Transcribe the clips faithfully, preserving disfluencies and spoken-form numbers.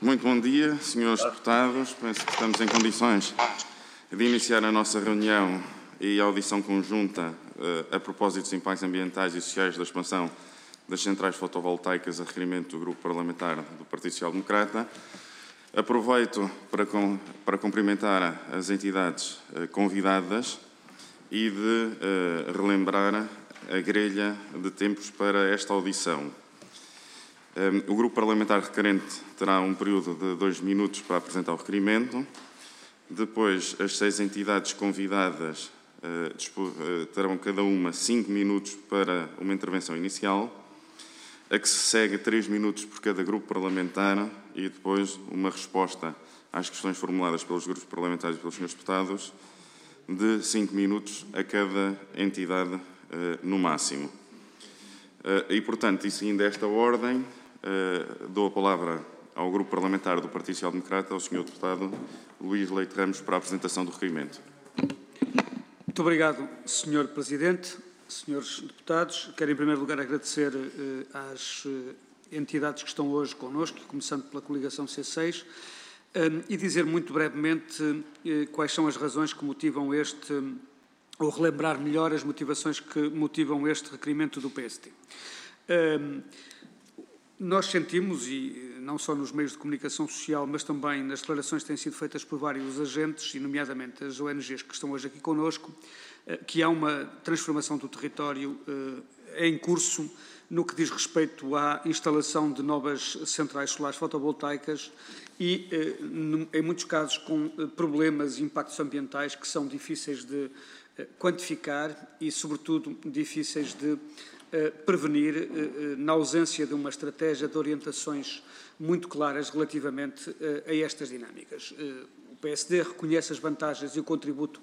Muito bom dia, senhores deputados. Penso que estamos em condições de iniciar a nossa reunião e audição conjunta uh, a propósito dos impactos ambientais e sociais da expansão das centrais fotovoltaicas a requerimento do Grupo Parlamentar do Partido Social Democrata. Aproveito para, com, para cumprimentar as entidades uh, convidadas e de uh, relembrar a grelha de tempos para esta audição. Um, o Grupo Parlamentar requerente terá um período de dois minutos para apresentar o requerimento. Depois, as seis entidades convidadas uh, dispor, uh, terão cada uma cinco minutos para uma intervenção inicial, a que se segue três minutos por cada grupo parlamentar e depois uma resposta às questões formuladas pelos grupos parlamentares e pelos senhores deputados de cinco minutos a cada entidade uh, no máximo. Uh, e, portanto, e seguindo esta ordem, Uh, dou a palavra ao Grupo Parlamentar do Partido Social Democrata, ao senhor Deputado Luís Leite Ramos, para a apresentação do requerimento. Muito obrigado, senhor Presidente, senhores deputados. Quero, em primeiro lugar, agradecer uh, às uh, entidades que estão hoje connosco, começando pela coligação C seis, uh, e dizer muito brevemente uh, quais são as razões que motivam este, uh, ou relembrar melhor as motivações que motivam este requerimento do P S D. Uh, Nós sentimos, e não só nos meios de comunicação social, mas também nas declarações que têm sido feitas por vários agentes, e nomeadamente as O N Gs que estão hoje aqui connosco, que há uma transformação do território em curso no que diz respeito à instalação de novas centrais solares fotovoltaicas e, em muitos casos, com problemas e impactos ambientais que são difíceis de quantificar e, sobretudo, difíceis de prevenir na ausência de uma estratégia de orientações muito claras relativamente a estas dinâmicas. O P S D reconhece as vantagens e o contributo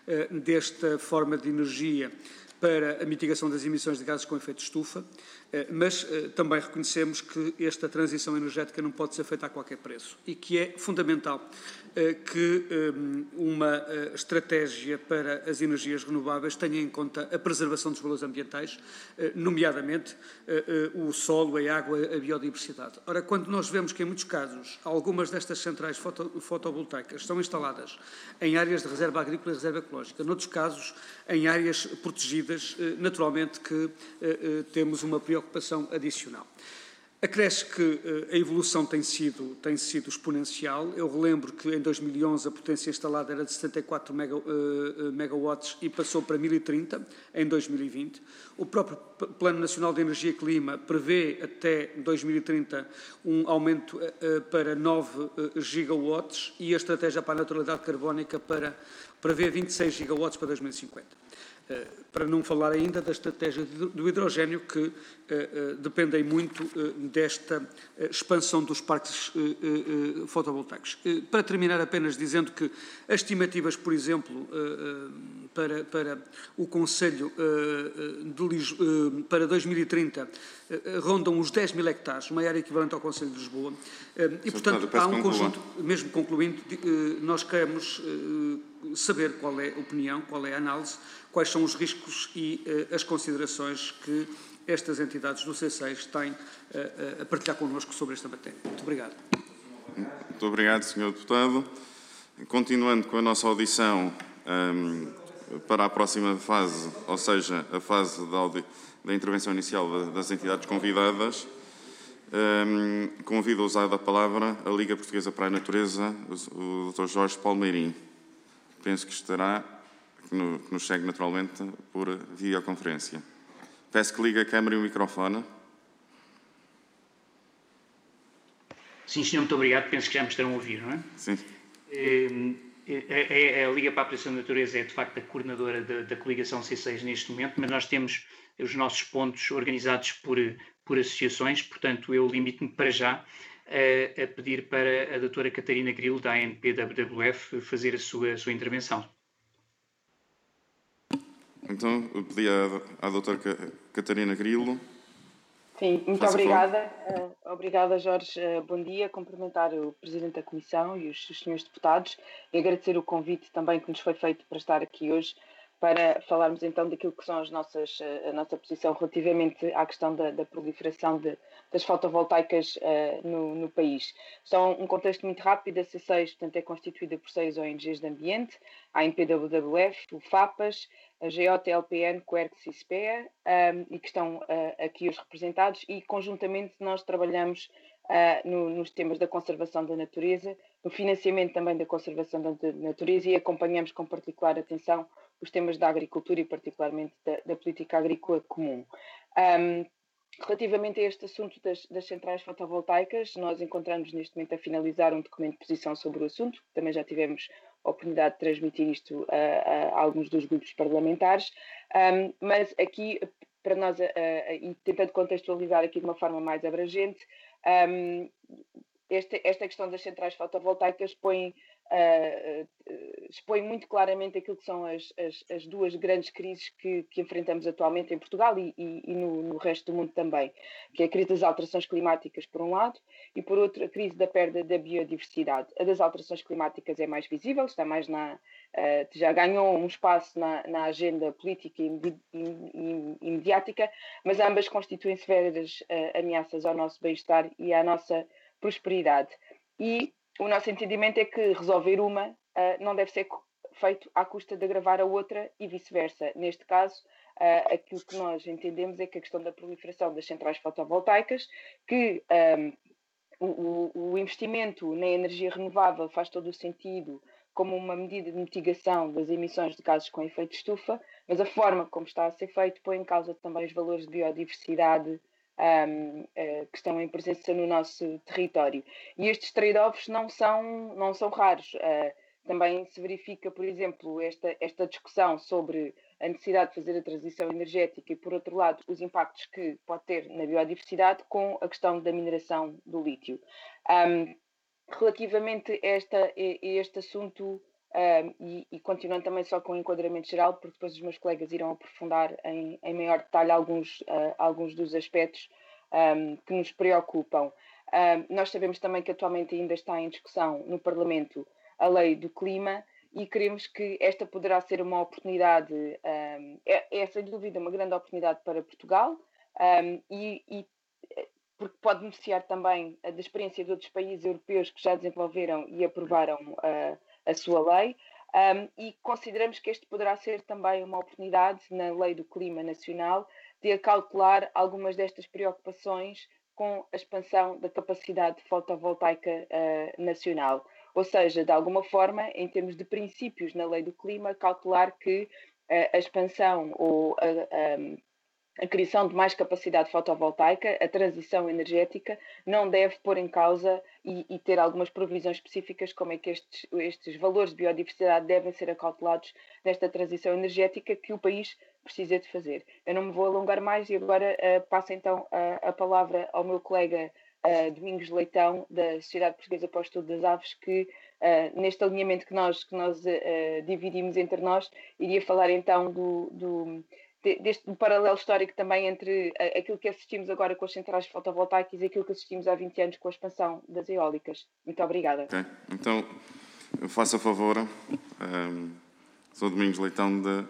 desta forma de energia para a mitigação das emissões de gases com efeito de estufa, mas também reconhecemos que esta transição energética não pode ser feita a qualquer preço e que é fundamental que uma estratégia para as energias renováveis tenha em conta a preservação dos valores ambientais, nomeadamente o solo, a água, a biodiversidade. Ora, quando nós vemos que, em muitos casos, algumas destas centrais foto, fotovoltaicas são instaladas em áreas de reserva agrícola e reserva ecológica, noutros casos em áreas protegidas, naturalmente que temos uma preocupação adicional. Acresce que a evolução tem sido, tem sido exponencial. Eu relembro que em dois mil e onze a potência instalada era de setenta e quatro megawatts e passou para mil e trinta em dois mil e vinte. O próprio Plano Nacional de Energia e Clima prevê até dois mil e trinta um aumento para nove gigawatts e a estratégia para a neutralidade carbónica para, prevê vinte e seis gigawatts para dois mil e cinquenta. Para não falar ainda da estratégia do hidrogénio, que uh, uh, dependem muito uh, desta uh, expansão dos parques uh, uh, fotovoltaicos. Uh, para terminar, apenas dizendo que as estimativas, por exemplo, uh, uh, para, para o Conselho uh, de Lisboa, uh, para dois mil e trinta, uh, rondam os dez mil hectares, uma área equivalente ao Conselho de Lisboa. Uh, e, portanto, há um conjunto, mesmo concluindo, uh, nós queremos uh, saber qual é a opinião, qual é a análise, quais são os riscos e uh, as considerações que estas entidades do C seis têm uh, uh, a partilhar connosco sobre esta matéria. Muito obrigado. Muito obrigado, senhor Deputado. Continuando com a nossa audição um, para a próxima fase, ou seja, a fase da, da intervenção inicial das entidades convidadas, um, convido a usar da palavra a Liga Portuguesa para a Natureza, o, o doutor Jorge Palmeirim. Penso que estará, que, no, que nos segue naturalmente por videoconferência. Peço que ligue a câmara e o microfone. Sim, senhor, muito obrigado. Penso que já me estarão a ouvir, não é? Sim. A, a, a Liga para a Proteção da Natureza é, de facto, a coordenadora da, da coligação C seis neste momento, mas nós temos os nossos pontos organizados por, por associações, portanto, eu limito-me para já a, a pedir para a doutora Catarina Grilo, da A N P W W F, fazer a sua, a sua intervenção. Então, eu pedi à, à doutora Catarina Grilo. Sim, muito Faça obrigada. Uh, obrigada, Jorge. Uh, bom dia. Cumprimentar o Presidente da Comissão e os, os senhores deputados e agradecer o convite também que nos foi feito para estar aqui hoje para falarmos então daquilo que são as nossas, a nossa posição relativamente à questão da, da proliferação de das fotovoltaicas uh, no, no país. Só um contexto muito rápido, a C seis, portanto, é constituída por seis O N Gs de ambiente, a M P W W F, o FAPAS, a G O T L P N, Quercus e SPEA, um, e que estão uh, aqui os representados, e conjuntamente nós trabalhamos uh, no, nos temas da conservação da natureza, no financiamento também da conservação da natureza, e acompanhamos com particular atenção os temas da agricultura e particularmente da, da política agrícola comum. Um, relativamente a este assunto das, das centrais fotovoltaicas, nós encontramos neste momento a finalizar um documento de posição sobre o assunto, também já tivemos a oportunidade de transmitir isto a, a alguns dos grupos parlamentares, um, mas aqui, para nós, uh, uh, e tentando contextualizar aqui de uma forma mais abrangente, um, esta, esta questão das centrais fotovoltaicas põe Uh, uh, expõe muito claramente aquilo que são as, as, as duas grandes crises que, que enfrentamos atualmente em Portugal e, e, e no, no resto do mundo também, que é a crise das alterações climáticas por um lado e por outro a crise da perda da biodiversidade. A das alterações climáticas é mais visível, está mais na, uh, já ganhou um espaço na, na agenda política e, e, e, e mediática, mas ambas constituem severas uh, ameaças ao nosso bem-estar e à nossa prosperidade. E o nosso entendimento é que resolver uma uh, não deve ser feito à custa de agravar a outra e vice-versa. Neste caso, uh, aquilo que nós entendemos é que a questão da proliferação das centrais fotovoltaicas, que um, o, o investimento na energia renovável faz todo o sentido como uma medida de mitigação das emissões de gases com efeito de estufa, mas a forma como está a ser feito põe em causa também os valores de biodiversidade Um, uh, que estão em presença no nosso território. E estes trade-offs não são, não são raros. Uh, também se verifica, por exemplo, esta, esta discussão sobre a necessidade de fazer a transição energética e, por outro lado, os impactos que pode ter na biodiversidade com a questão da mineração do lítio. Um, relativamente a, esta, a este assunto, Um, e, e continuando também só com o enquadramento geral, porque depois os meus colegas irão aprofundar em, em maior detalhe alguns, uh, alguns dos aspectos um, que nos preocupam. Um, nós sabemos também que atualmente ainda está em discussão no Parlamento a Lei do Clima e queremos que esta poderá ser uma oportunidade, um, é, é sem dúvida uma grande oportunidade para Portugal um, e, e porque pode beneficiar também da experiência de outros países europeus que já desenvolveram e aprovaram uh, a sua lei, um, e consideramos que este poderá ser também uma oportunidade na Lei do Clima Nacional de acautelar algumas destas preocupações com a expansão da capacidade fotovoltaica uh, nacional. Ou seja, de alguma forma, em termos de princípios na Lei do Clima, cautelar que uh, a expansão ou a, um, a criação de mais capacidade fotovoltaica, a transição energética, não deve pôr em causa e, e ter algumas provisões específicas, como é que estes, estes valores de biodiversidade devem ser acautelados nesta transição energética que o país precisa de fazer. Eu não me vou alongar mais e agora uh, passo então a, a palavra ao meu colega uh, Domingos Leitão, da Sociedade Portuguesa para o Estudo das Aves, que uh, neste alinhamento que nós, que nós uh, dividimos entre nós, iria falar então do... do deste um paralelo histórico também entre aquilo que assistimos agora com as centrais fotovoltaicas e aquilo que assistimos há vinte anos com a expansão das eólicas. Muito obrigada. Ok, então eu faço a favor. Um, sou Domingos Leitão de...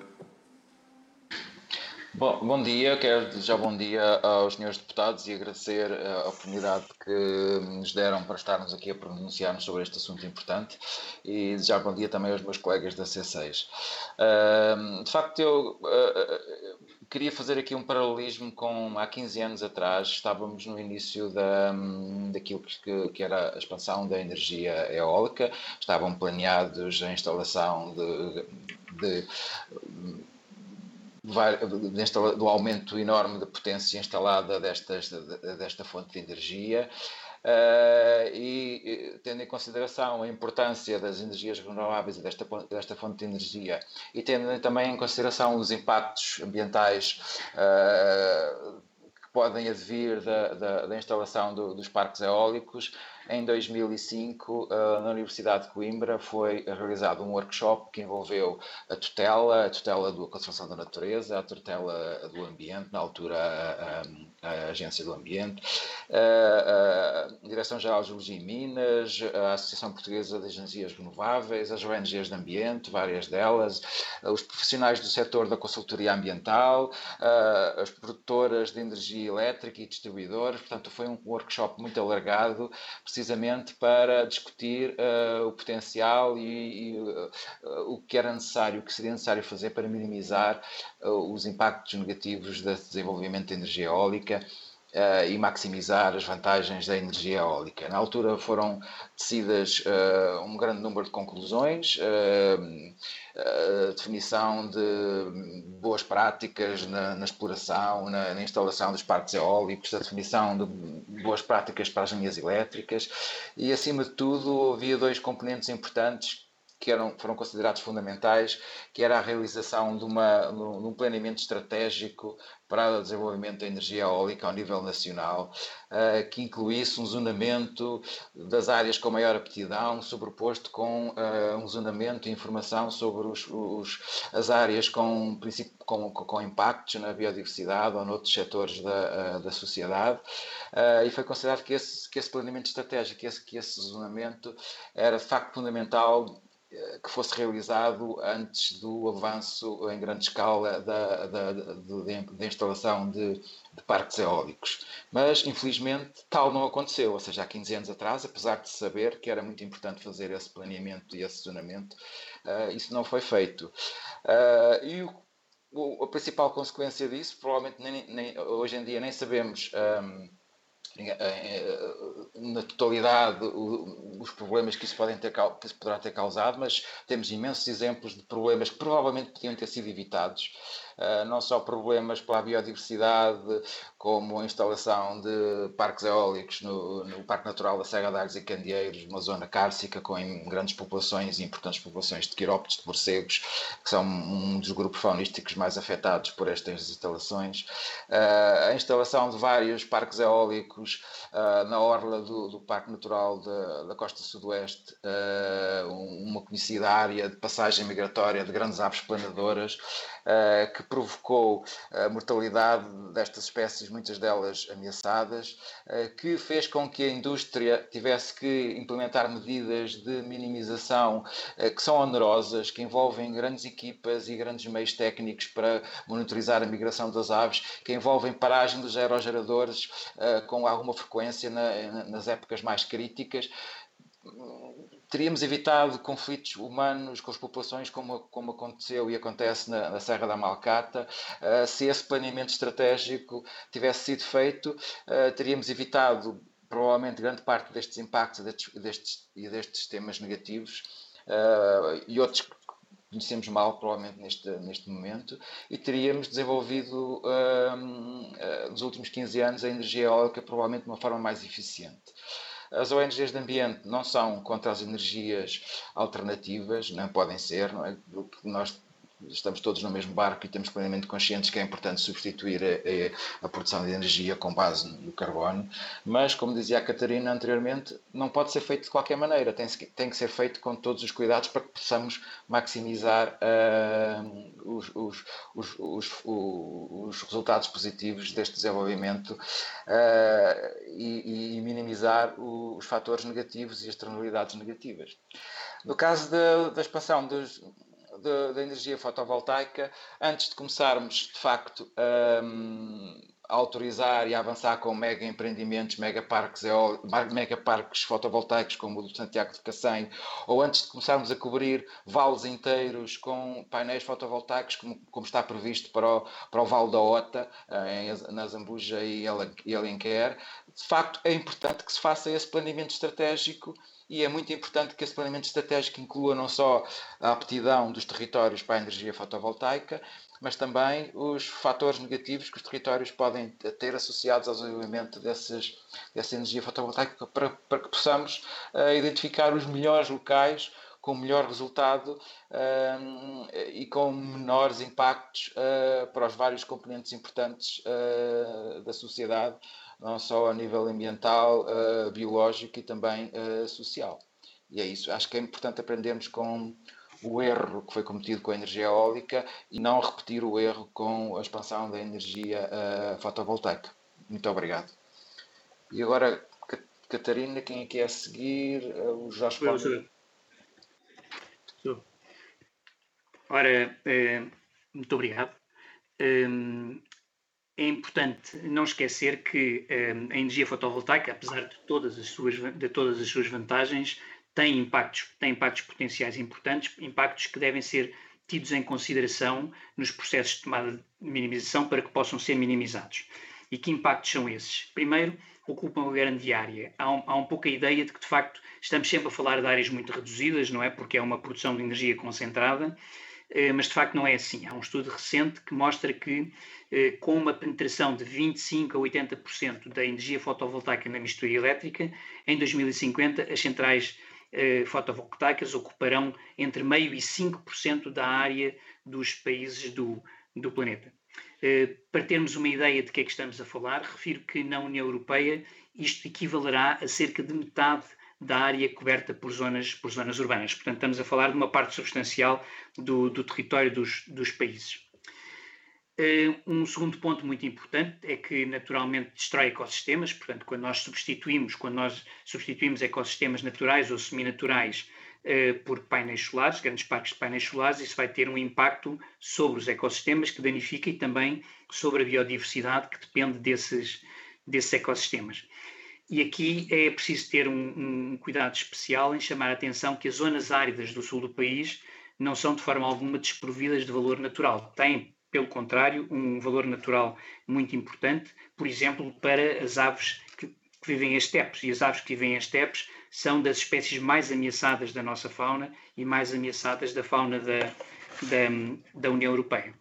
Bom, bom dia, quero desejar bom dia aos senhores deputados e agradecer a oportunidade que nos deram para estarmos aqui a pronunciarmos sobre este assunto importante e desejar bom dia também aos meus colegas da C seis. Uh, de facto, eu uh, queria fazer aqui um paralelismo com há quinze anos atrás, estávamos no início da, daquilo que, que era a expansão da energia eólica, estavam planeados a instalação de... de do aumento enorme de potência instalada destas, desta fonte de energia uh, e tendo em consideração a importância das energias renováveis e desta, desta fonte de energia e tendo também em consideração os impactos ambientais uh, que podem advir da, da, da instalação do, dos parques eólicos, em dois mil e cinco, na Universidade de Coimbra, foi realizado um workshop que envolveu a tutela, a tutela da conservação da natureza, a tutela do ambiente, na altura a, a, a Agência do Ambiente, a, a Direção-Geral de Geologia e Minas, a Associação Portuguesa de Energias Renováveis, as O N Gs de Ambiente, várias delas, os profissionais do setor da consultoria ambiental, as produtoras de energia elétrica e distribuidores. Portanto, foi um workshop muito alargado, precisamente para discutir uh, o potencial e, e uh, uh, o que era necessário, o que seria necessário fazer para minimizar uh, os impactos negativos do desenvolvimento de energia eólica uh, e maximizar as vantagens da energia eólica. Na altura foram tecidas uh, um grande número de conclusões, uh, a definição de boas práticas na, na exploração, na, na instalação dos parques eólicos, a definição de boas práticas para as linhas elétricas e, acima de tudo, havia dois componentes importantes que eram, foram considerados fundamentais, que era a realização de, uma, de um planeamento estratégico para o desenvolvimento da energia eólica ao nível nacional, uh, que incluísse um zonamento das áreas com maior aptidão, sobreposto com uh, um zonamento e informação sobre os, os, as áreas com, com, com impactos na biodiversidade ou noutros setores da, uh, da sociedade. Uh, e foi considerado que esse, que esse planeamento estratégico, que esse, que esse zonamento era de facto fundamental que fosse realizado antes do avanço em grande escala da, da, da, da instalação de, de parques eólicos. Mas, infelizmente, tal não aconteceu. Ou seja, há quinze anos atrás, apesar de saber que era muito importante fazer esse planeamento e esse zonamento, uh, isso não foi feito. Uh, e o, o, a principal consequência disso, provavelmente nem, nem, hoje em dia nem sabemos... Um, na totalidade os problemas que isso, podem ter, que isso poderá ter causado, mas temos imensos exemplos de problemas que provavelmente podiam ter sido evitados, não só problemas para a biodiversidade, como a instalação de parques eólicos no, no Parque Natural da Serra de Arcos e Candeeiros, uma zona cárcica com grandes populações e importantes populações de quirópteros, de morcegos, que são um dos grupos faunísticos mais afetados por estas instalações, a instalação de vários parques eólicos Uh, na orla do, do Parque Natural da, da Costa Sudoeste, uh, uma conhecida área de passagem migratória de grandes aves planadoras, uh, que provocou a mortalidade destas espécies, muitas delas ameaçadas, uh, que fez com que a indústria tivesse que implementar medidas de minimização uh, que são onerosas, que envolvem grandes equipas e grandes meios técnicos para monitorizar a migração das aves, que envolvem paragem dos aerogeradores uh, com alguma frequência na, nas épocas mais críticas. Teríamos evitado conflitos humanos com as populações, como, como aconteceu e acontece na, na Serra da Malcata. Uh, se esse planeamento estratégico tivesse sido feito, uh, teríamos evitado provavelmente grande parte destes impactos e destes, destes, e destes temas negativos uh, e outros conhecemos mal, provavelmente, neste, neste momento, e teríamos desenvolvido um, uh, nos últimos quinze anos a energia eólica provavelmente de uma forma mais eficiente. As O N Gs de ambiente não são contra as energias alternativas, não podem ser, não é? Nós estamos todos no mesmo barco e temos plenamente conscientes que é importante substituir a, a, a produção de energia com base no carbono, mas, como dizia a Catarina anteriormente, não pode ser feito de qualquer maneira, tem, tem que ser feito com todos os cuidados para que possamos maximizar uh, os, os, os, os, os resultados positivos deste desenvolvimento uh, e, e minimizar os, os fatores negativos e as externalidades negativas. No caso da, da expansão dos da energia fotovoltaica, antes de começarmos, de facto, um, a autorizar e a avançar com mega empreendimentos, mega parques, mega parques fotovoltaicos como o do Santiago de Cacém, ou antes de começarmos a cobrir vales inteiros com painéis fotovoltaicos, como, como está previsto para o, para o Vale da Ota, em, na Zambuja e Alenquer, de facto é importante que se faça esse planeamento estratégico. E é muito importante que esse planeamento estratégico inclua não só a aptidão dos territórios para a energia fotovoltaica, mas também os fatores negativos que os territórios podem ter associados ao desenvolvimento desses, dessa energia fotovoltaica para, para que possamos uh, identificar os melhores locais com melhor resultado uh, e com menores impactos uh, para os vários componentes importantes uh, da sociedade, não só a nível ambiental, uh, biológico e também uh, social. E é isso. Acho que é importante aprendermos com o erro que foi cometido com a energia eólica e não repetir o erro com a expansão da energia uh, fotovoltaica. Muito obrigado. E agora, Catarina, quem é que é a seguir? Uh, o Jorge Paulo. Sou. Sou. Ora, eh, muito obrigado. Um, É importante não esquecer que um, a energia fotovoltaica, apesar de todas as suas, de todas as suas vantagens, tem impactos, tem impactos potenciais importantes, impactos que devem ser tidos em consideração nos processos de tomada de minimização para que possam ser minimizados. E que impactos são esses? Primeiro, ocupam uma grande área. Há um, há um pouco a ideia de que, de facto, estamos sempre a falar de áreas muito reduzidas, não é? Porque é uma produção de energia concentrada, mas de facto não é assim. Há um estudo recente que mostra que com uma penetração de vinte e cinco por cento a oitenta por cento da energia fotovoltaica na mistura elétrica, em dois mil e cinquenta as centrais fotovoltaicas ocuparão entre meio por cento e cinco por cento da área dos países do, do planeta. Para termos uma ideia de que é que estamos a falar, refiro que na União Europeia isto equivalerá a cerca de metade da área coberta por zonas, por zonas urbanas. Portanto, estamos a falar de uma parte substancial do, do território dos, dos países. Uh, um segundo ponto muito importante é que, naturalmente, destrói ecossistemas. Portanto, quando nós substituímos, quando nós substituímos ecossistemas naturais ou seminaturais uh, por painéis solares, grandes parques de painéis solares, isso vai ter um impacto sobre os ecossistemas que danifica e também sobre a biodiversidade que depende desses, desses ecossistemas. E aqui é preciso ter um, um cuidado especial em chamar a atenção que as zonas áridas do sul do país não são de forma alguma desprovidas de valor natural. Têm, pelo contrário, um valor natural muito importante, por exemplo, para as aves que, que vivem em estepes. E as aves que vivem em estepes são das espécies mais ameaçadas da nossa fauna e mais ameaçadas da fauna da, da, da União Europeia.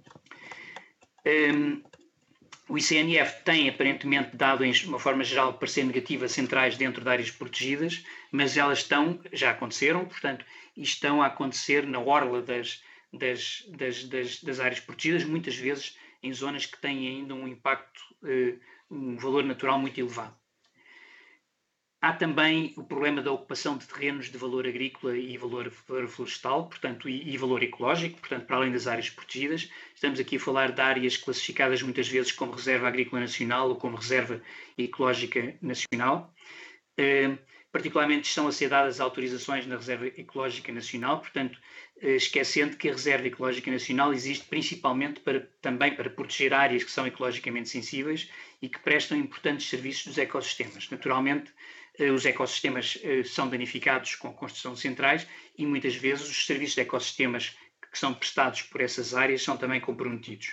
Um, O I C N F tem aparentemente dado, em uma forma geral, parecer negativo a centrais dentro de áreas protegidas, mas elas estão, já aconteceram, portanto, e estão a acontecer na orla das, das, das, das, das áreas protegidas, muitas vezes em zonas que têm ainda um impacto, eh, um valor natural muito elevado. Há também o problema da ocupação de terrenos de valor agrícola e valor florestal, portanto, e, e valor ecológico, portanto, para além das áreas protegidas. Estamos aqui a falar de áreas classificadas muitas vezes como Reserva Agrícola Nacional ou como Reserva Ecológica Nacional. Eh, particularmente estão a ser dadas autorizações na Reserva Ecológica Nacional, portanto, eh, esquecendo que a Reserva Ecológica Nacional existe principalmente para, também para proteger áreas que são ecologicamente sensíveis e que prestam importantes serviços dos ecossistemas. Naturalmente, os ecossistemas são danificados com a construção de centrais e muitas vezes os serviços de ecossistemas que são prestados por essas áreas são também comprometidos.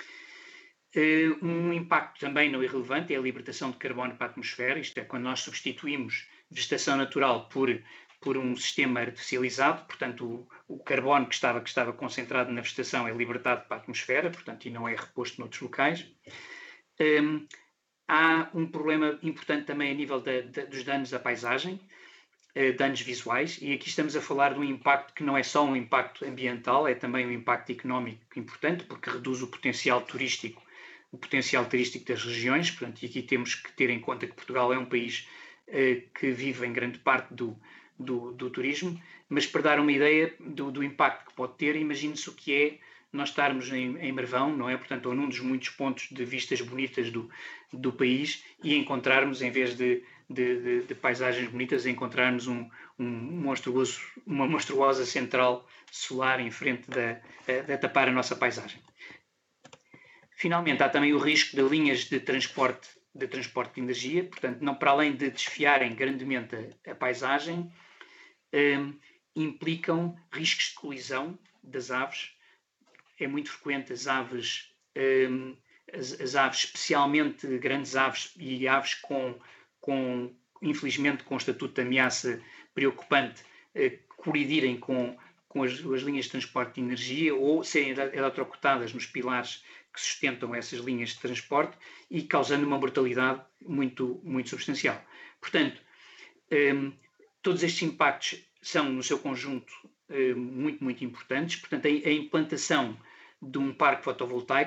Um impacto também não irrelevante é a libertação de carbono para a atmosfera, isto é, quando nós substituímos vegetação natural por, por um sistema artificializado, portanto o, o carbono que estava, que estava concentrado na vegetação é libertado para a atmosfera, portanto, e não é reposto noutros locais. Um, Há um problema importante também a nível da, da, dos danos à paisagem, eh, danos visuais, e aqui estamos a falar de um impacto que não é só um impacto ambiental, é também um impacto económico importante, porque reduz o potencial turístico, o potencial turístico das regiões, portanto, e aqui temos que ter em conta que Portugal é um país eh, que vive em grande parte do, do, do turismo, mas para dar uma ideia do, do impacto que pode ter, imagine-se o que é nós estarmos em, em Marvão, não é? Portanto, ou num dos muitos pontos de vistas bonitas do, do país e encontrarmos, em vez de, de, de, de paisagens bonitas, encontrarmos um, um monstruoso, uma monstruosa central solar em frente da, da, tapar a nossa paisagem. Finalmente, há também o risco de linhas de transporte de, transporte de energia, portanto, não para além de desfiarem grandemente a, a paisagem, um, implicam riscos de colisão das aves. É muito frequente as aves, um, as, as aves, especialmente grandes aves e aves com, com infelizmente, com um estatuto de ameaça preocupante, uh, colidirem com, com as, as linhas de transporte de energia ou serem eletrocutadas nos pilares que sustentam essas linhas de transporte e causando uma mortalidade muito, muito substancial. Portanto, um, todos estes impactos são, no seu conjunto, um, muito, muito importantes. Portanto, a, a implantação de um parque fotovoltaico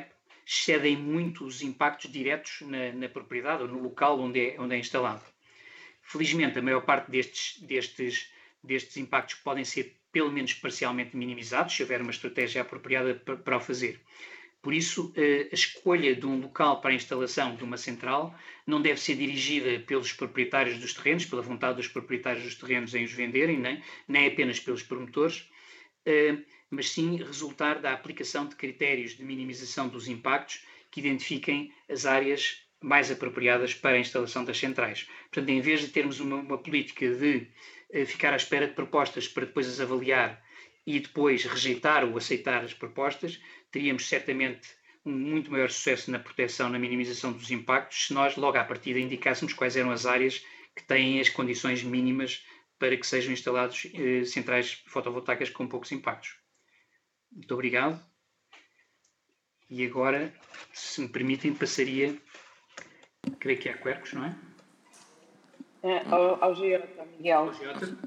excedem muito os impactos diretos na, na propriedade ou no local onde é, onde é instalado. Felizmente, a maior parte destes, destes, destes impactos podem ser pelo menos parcialmente minimizados, se houver uma estratégia apropriada para, para o fazer. Por isso, a escolha de um local para a instalação de uma central não deve ser dirigida pelos proprietários dos terrenos, pela vontade dos proprietários dos terrenos em os venderem, nem, nem apenas pelos promotores, mas sim resultar da aplicação de critérios de minimização dos impactos que identifiquem as áreas mais apropriadas para a instalação das centrais. Portanto, em vez de termos uma, uma política de ficar à espera de propostas para depois as avaliar e depois rejeitar ou aceitar as propostas, teríamos certamente um muito maior sucesso na proteção, na minimização dos impactos, se nós logo à partida indicássemos quais eram as áreas que têm as condições mínimas para que sejam instalados eh, centrais fotovoltaicas com poucos impactos. Muito obrigado. E agora, se me permitem, passaria, creio que é a Quercus, não é? É, ao, ao G J, Miguel. Ao G J.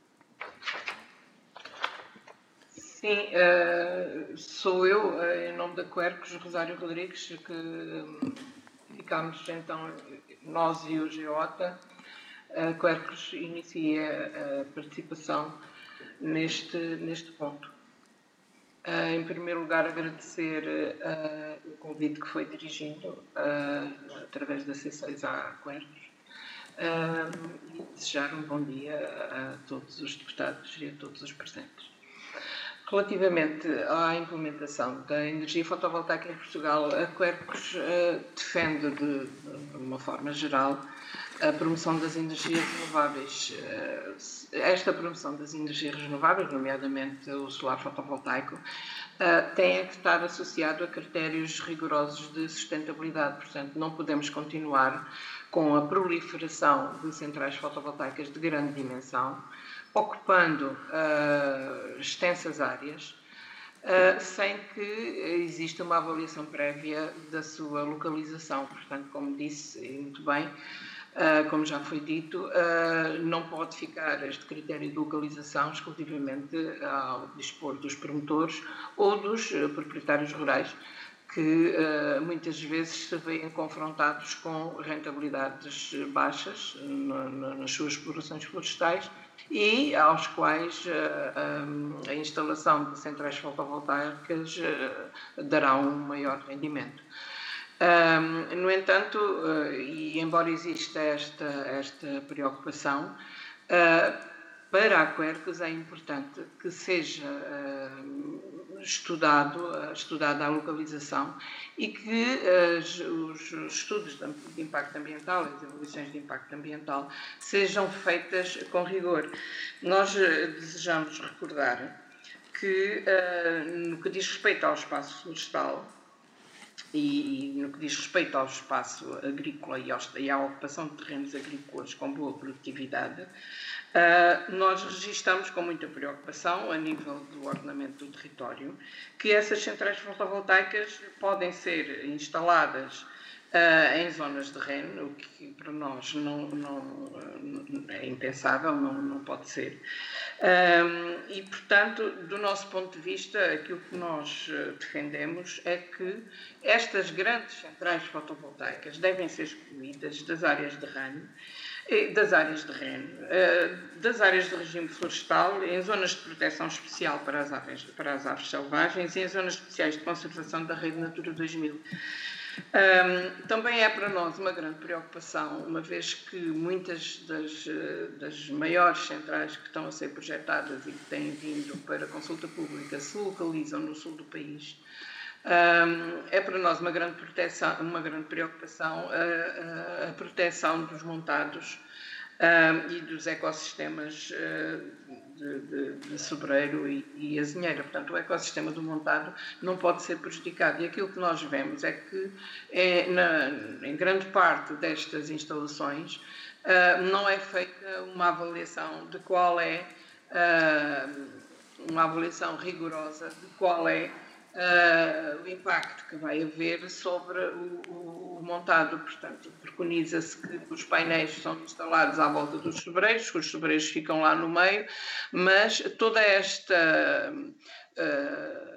Sim, uh, sou eu, uh, em nome da Quercus, Rosário Rodrigues, que um, ficámos então, nós e o G J, a Quercus inicia a participação neste, neste ponto. Uh, em primeiro lugar, agradecer uh, o convite que foi dirigido uh, através da C seis à Quercus uh, e desejar um bom dia a todos os deputados e a todos os presentes. Relativamente à implementação da energia fotovoltaica em Portugal, a Quercus uh, defende, de, de uma forma geral, a promoção das energias renováveis. Uh, esta promoção das energias renováveis, nomeadamente o solar fotovoltaico, uh, tem que estar associado a critérios rigorosos de sustentabilidade. Portanto, não podemos continuar com a proliferação de centrais fotovoltaicas de grande dimensão, ocupando uh, extensas áreas, uh, sem que exista uma avaliação prévia da sua localização. Portanto, como disse e muito bem, uh, como já foi dito, uh, não pode ficar este critério de localização exclusivamente ao dispor dos promotores ou dos uh, proprietários rurais, que uh, muitas vezes se veem confrontados com rentabilidades baixas no, no, nas suas explorações florestais e aos quais uh, um, a instalação de centrais fotovoltaicas uh, dará um maior rendimento. Um, no entanto, uh, e embora exista esta, esta preocupação, uh, para a Quercus é importante que seja uh, estudado, uh, estudada a localização e que uh, os, os estudos de impacto ambiental, as avaliações de impacto ambiental, sejam feitas com rigor. Nós uh, desejamos recordar que, uh, no que diz respeito ao espaço florestal, E, e no que diz respeito ao espaço agrícola e, aos, e à ocupação de terrenos agrícolas com boa produtividade, uh, nós registramos com muita preocupação, a nível do ordenamento do território, que essas centrais fotovoltaicas podem ser instaladas uh, em zonas de R E N, o que para nós não, não, é impensável, não, não pode ser. Um, e, portanto, do nosso ponto de vista, aquilo que nós defendemos é que estas grandes centrais fotovoltaicas devem ser excluídas das áreas de R E N, das áreas de R E N, das áreas de regime florestal, em zonas de proteção especial para as aves, para as aves selvagens e em zonas especiais de conservação da Rede Natura dois mil. Um, também é para nós uma grande preocupação, uma vez que muitas das, das maiores centrais que estão a ser projetadas e que têm vindo para consulta pública se localizam no sul do país. Um, é para nós uma grande, proteção, uma grande preocupação a, a, a proteção dos montados um, e dos ecossistemas uh, de, de, de sobreiro e, e azinheira. Portanto, o ecossistema do montado não pode ser prejudicado. E aquilo que nós vemos é que, é, na, em grande parte destas instalações, uh, não é feita uma avaliação de qual é, uh, uma avaliação rigorosa de qual é Uh, o impacto que vai haver sobre o, o, o montado. Portanto, preconiza-se que os painéis são instalados à volta dos sobreiros, que os sobreiros ficam lá no meio, mas toda esta uh,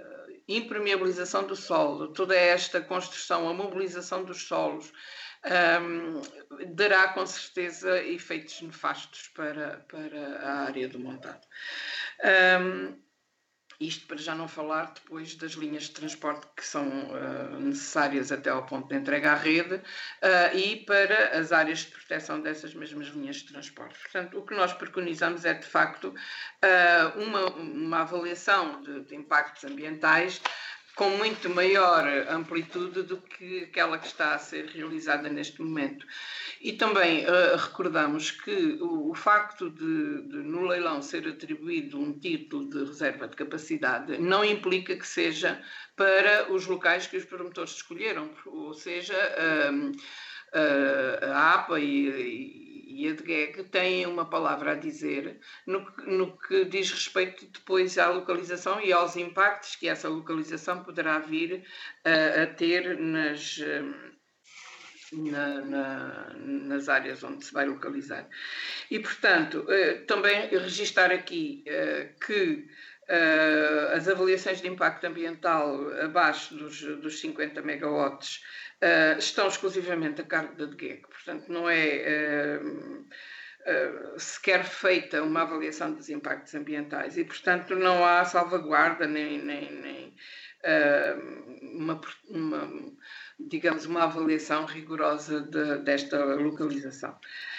impermeabilização do solo, toda esta construção, a mobilização dos solos, um, dará com certeza efeitos nefastos para, para a área do montado. Um, Isto para já não falar depois das linhas de transporte que são uh, necessárias até ao ponto de entrega à rede uh, e para as áreas de proteção dessas mesmas linhas de transporte. Portanto, o que nós preconizamos é, de facto, uh, uma, uma avaliação de, de impactos ambientais com muito maior amplitude do que aquela que está a ser realizada neste momento. E também uh, recordamos que o, o facto de, de no leilão ser atribuído um título de reserva de capacidade não implica que seja para os locais que os promotores escolheram, ou seja, uh, uh, a APA e, e a D G E C têm uma palavra a dizer no, no que diz respeito depois à localização e aos impactos que essa localização poderá vir uh, a ter nas... Uh, Na, na, nas áreas onde se vai localizar. E, portanto, eh, também registar aqui eh, que eh, as avaliações de impacto ambiental abaixo dos, dos cinquenta megawatts eh, estão exclusivamente a cargo da D G E C. Portanto, não é eh, eh, sequer feita uma avaliação dos impactos ambientais e, portanto, não há salvaguarda nem, nem, nem eh, uma, uma digamos, uma avaliação rigorosa de, desta localização.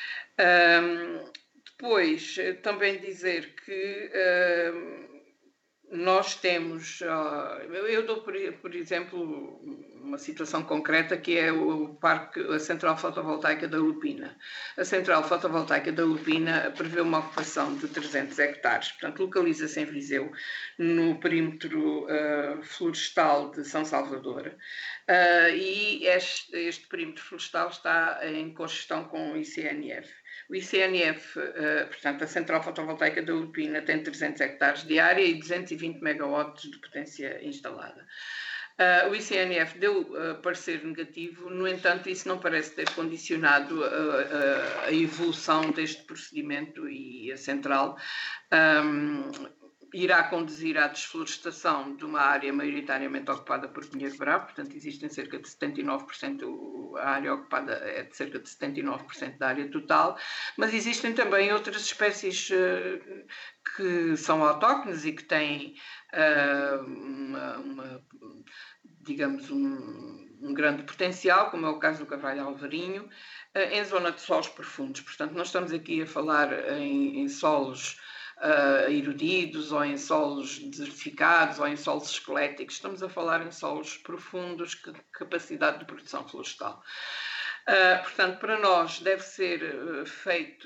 Um, depois, também dizer que um, nós temos, uh, eu dou, por, por exemplo, uma situação concreta que é o parque, a central fotovoltaica da Lupina. A central fotovoltaica da Lupina prevê uma ocupação de trezentos hectares, portanto, localiza-se em Viseu, no perímetro uh, florestal de São Salvador. Uh, e este, este perímetro florestal está em congestão com o I C N F. O I C N F, uh, portanto, a central fotovoltaica da Lupina tem trezentos hectares de área e duzentos e vinte megawatts de potência instalada. Uh, o I C N F deu uh, parecer negativo, no entanto, isso não parece ter condicionado a, a, a evolução deste procedimento e a central um, irá conduzir à desflorestação de uma área maioritariamente ocupada por pinheiro bravo, portanto existem cerca de setenta e nove por cento, a área ocupada é de cerca de setenta e nove por cento da área total, mas existem também outras espécies uh, que são autóctones e que têm uh, uma, uma, digamos, um, um grande potencial, como é o caso do carvalho alvarinho, uh, em zona de solos profundos. Portanto, nós estamos aqui a falar em, em solos Uh, erudidos, ou em solos desertificados, ou em solos esqueléticos. Estamos a falar em solos profundos que capacidade de produção florestal. Uh, portanto, para nós deve ser uh, feito,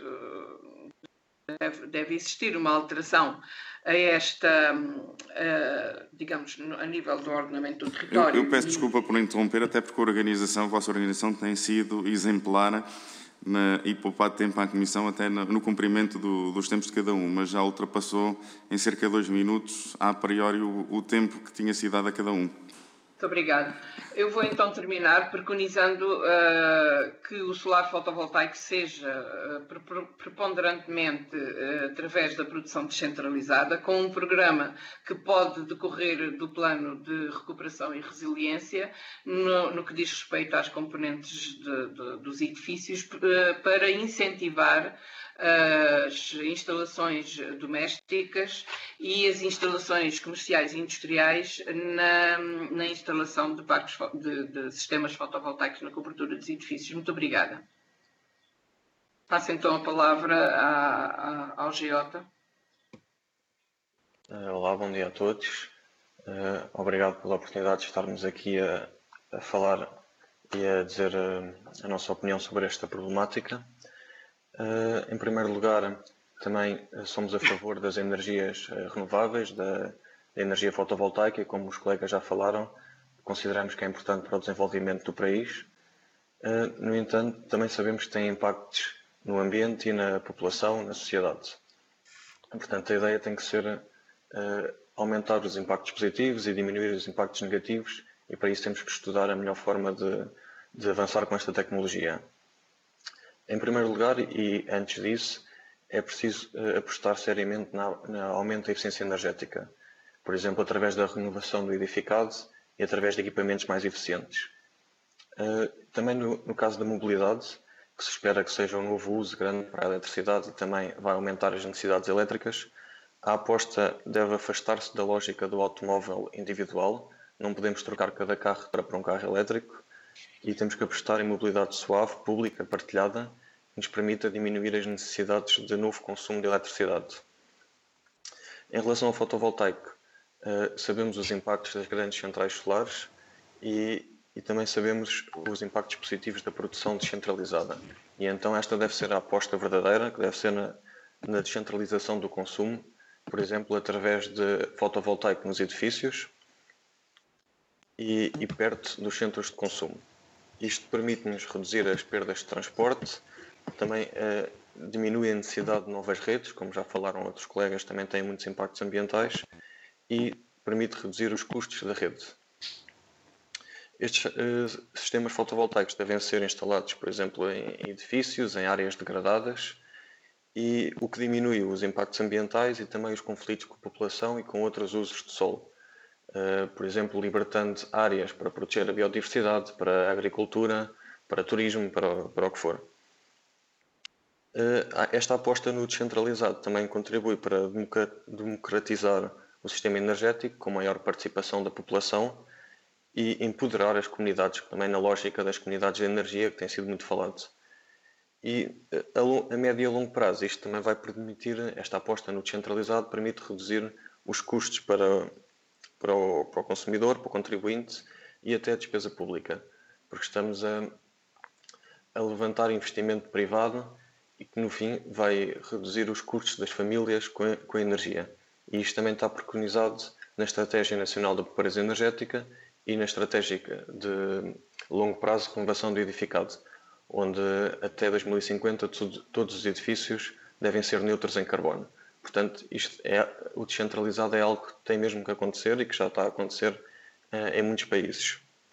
deve, deve existir uma alteração a esta, uh, digamos, a nível do ordenamento do território. Eu, eu peço desculpa por interromper, até porque a organização, a vossa organização tem sido exemplar Na, e poupado tempo à Comissão até no, no cumprimento do, dos tempos de cada um, mas já ultrapassou em cerca de dois minutos a priori o, o tempo que tinha sido dado a cada um. Muito obrigada. Eu vou então terminar preconizando uh, que o solar fotovoltaico seja uh, preponderantemente uh, através da produção descentralizada, com um programa que pode decorrer do plano de recuperação e resiliência no, no que diz respeito às componentes de, de, dos edifícios uh, para incentivar as instalações domésticas e as instalações comerciais e industriais na, na instalação de, parques, de, de sistemas fotovoltaicos na cobertura dos edifícios. Muito obrigada. Passo então a palavra à, à, ao Geota. Olá, bom dia a todos. Uh, obrigado pela oportunidade de estarmos aqui a, a falar e a dizer a, a nossa opinião sobre esta problemática. Uh, em primeiro lugar, também uh, somos a favor das energias uh, renováveis, da, da energia fotovoltaica, como os colegas já falaram, consideramos que é importante para o desenvolvimento do país. Uh, no entanto, também sabemos que tem impactos no ambiente e na população, na sociedade. Portanto, a ideia tem que ser uh, aumentar os impactos positivos e diminuir os impactos negativos, e para isso temos que estudar a melhor forma de, de avançar com esta tecnologia. Em primeiro lugar, e antes disso, é preciso uh, apostar seriamente na, na aumento da eficiência energética. por exemplo, através da renovação do edificado e através de equipamentos mais eficientes. Uh, também no, no caso da mobilidade, que se espera que seja um novo uso grande para a eletricidade e também vai aumentar as necessidades elétricas, a aposta deve afastar-se da lógica do automóvel individual. Não podemos trocar cada carro para, para um carro elétrico e temos que apostar em mobilidade suave, pública, partilhada, que nos permita diminuir as necessidades de novo consumo de eletricidade. Em relação ao fotovoltaico, uh, sabemos os impactos das grandes centrais solares e E também sabemos os impactos positivos da produção descentralizada. E então esta deve ser a aposta verdadeira, que deve ser na, na descentralização do consumo, por exemplo, através de fotovoltaico nos edifícios e, e perto dos centros de consumo. Isto permite-nos reduzir as perdas de transporte, também eh, diminui a necessidade de novas redes, como já falaram outros colegas, também tem muitos impactos ambientais e permite reduzir os custos da rede. Estes uh, sistemas fotovoltaicos devem ser instalados, por exemplo, em edifícios, em áreas degradadas, e o que diminui os impactos ambientais e também os conflitos com a população e com outros usos de solo. Uh, por exemplo, libertando áreas para proteger a biodiversidade, para a agricultura, para turismo, para, para o que for. Uh, esta aposta no descentralizado também contribui para democratizar o sistema energético, com maior participação da população, e empoderar as comunidades, também na lógica das comunidades de energia, que tem sido muito falado. E a, a médio e a longo prazo, isto também vai permitir, esta aposta no descentralizado, permite reduzir os custos para, para, o, para o consumidor, para o contribuinte e até a despesa pública, porque estamos a, a levantar investimento privado e que, no fim, vai reduzir os custos das famílias com a, com a energia. E isto também está preconizado na Estratégia Nacional da Pobreza Energética e na estratégia de longo prazo de renovação do edificado, onde até dois mil e cinquenta todos os edifícios devem ser neutros em carbono. Portanto, isto é, o descentralizado é algo que tem mesmo que acontecer e que já está a acontecer uh, em muitos países.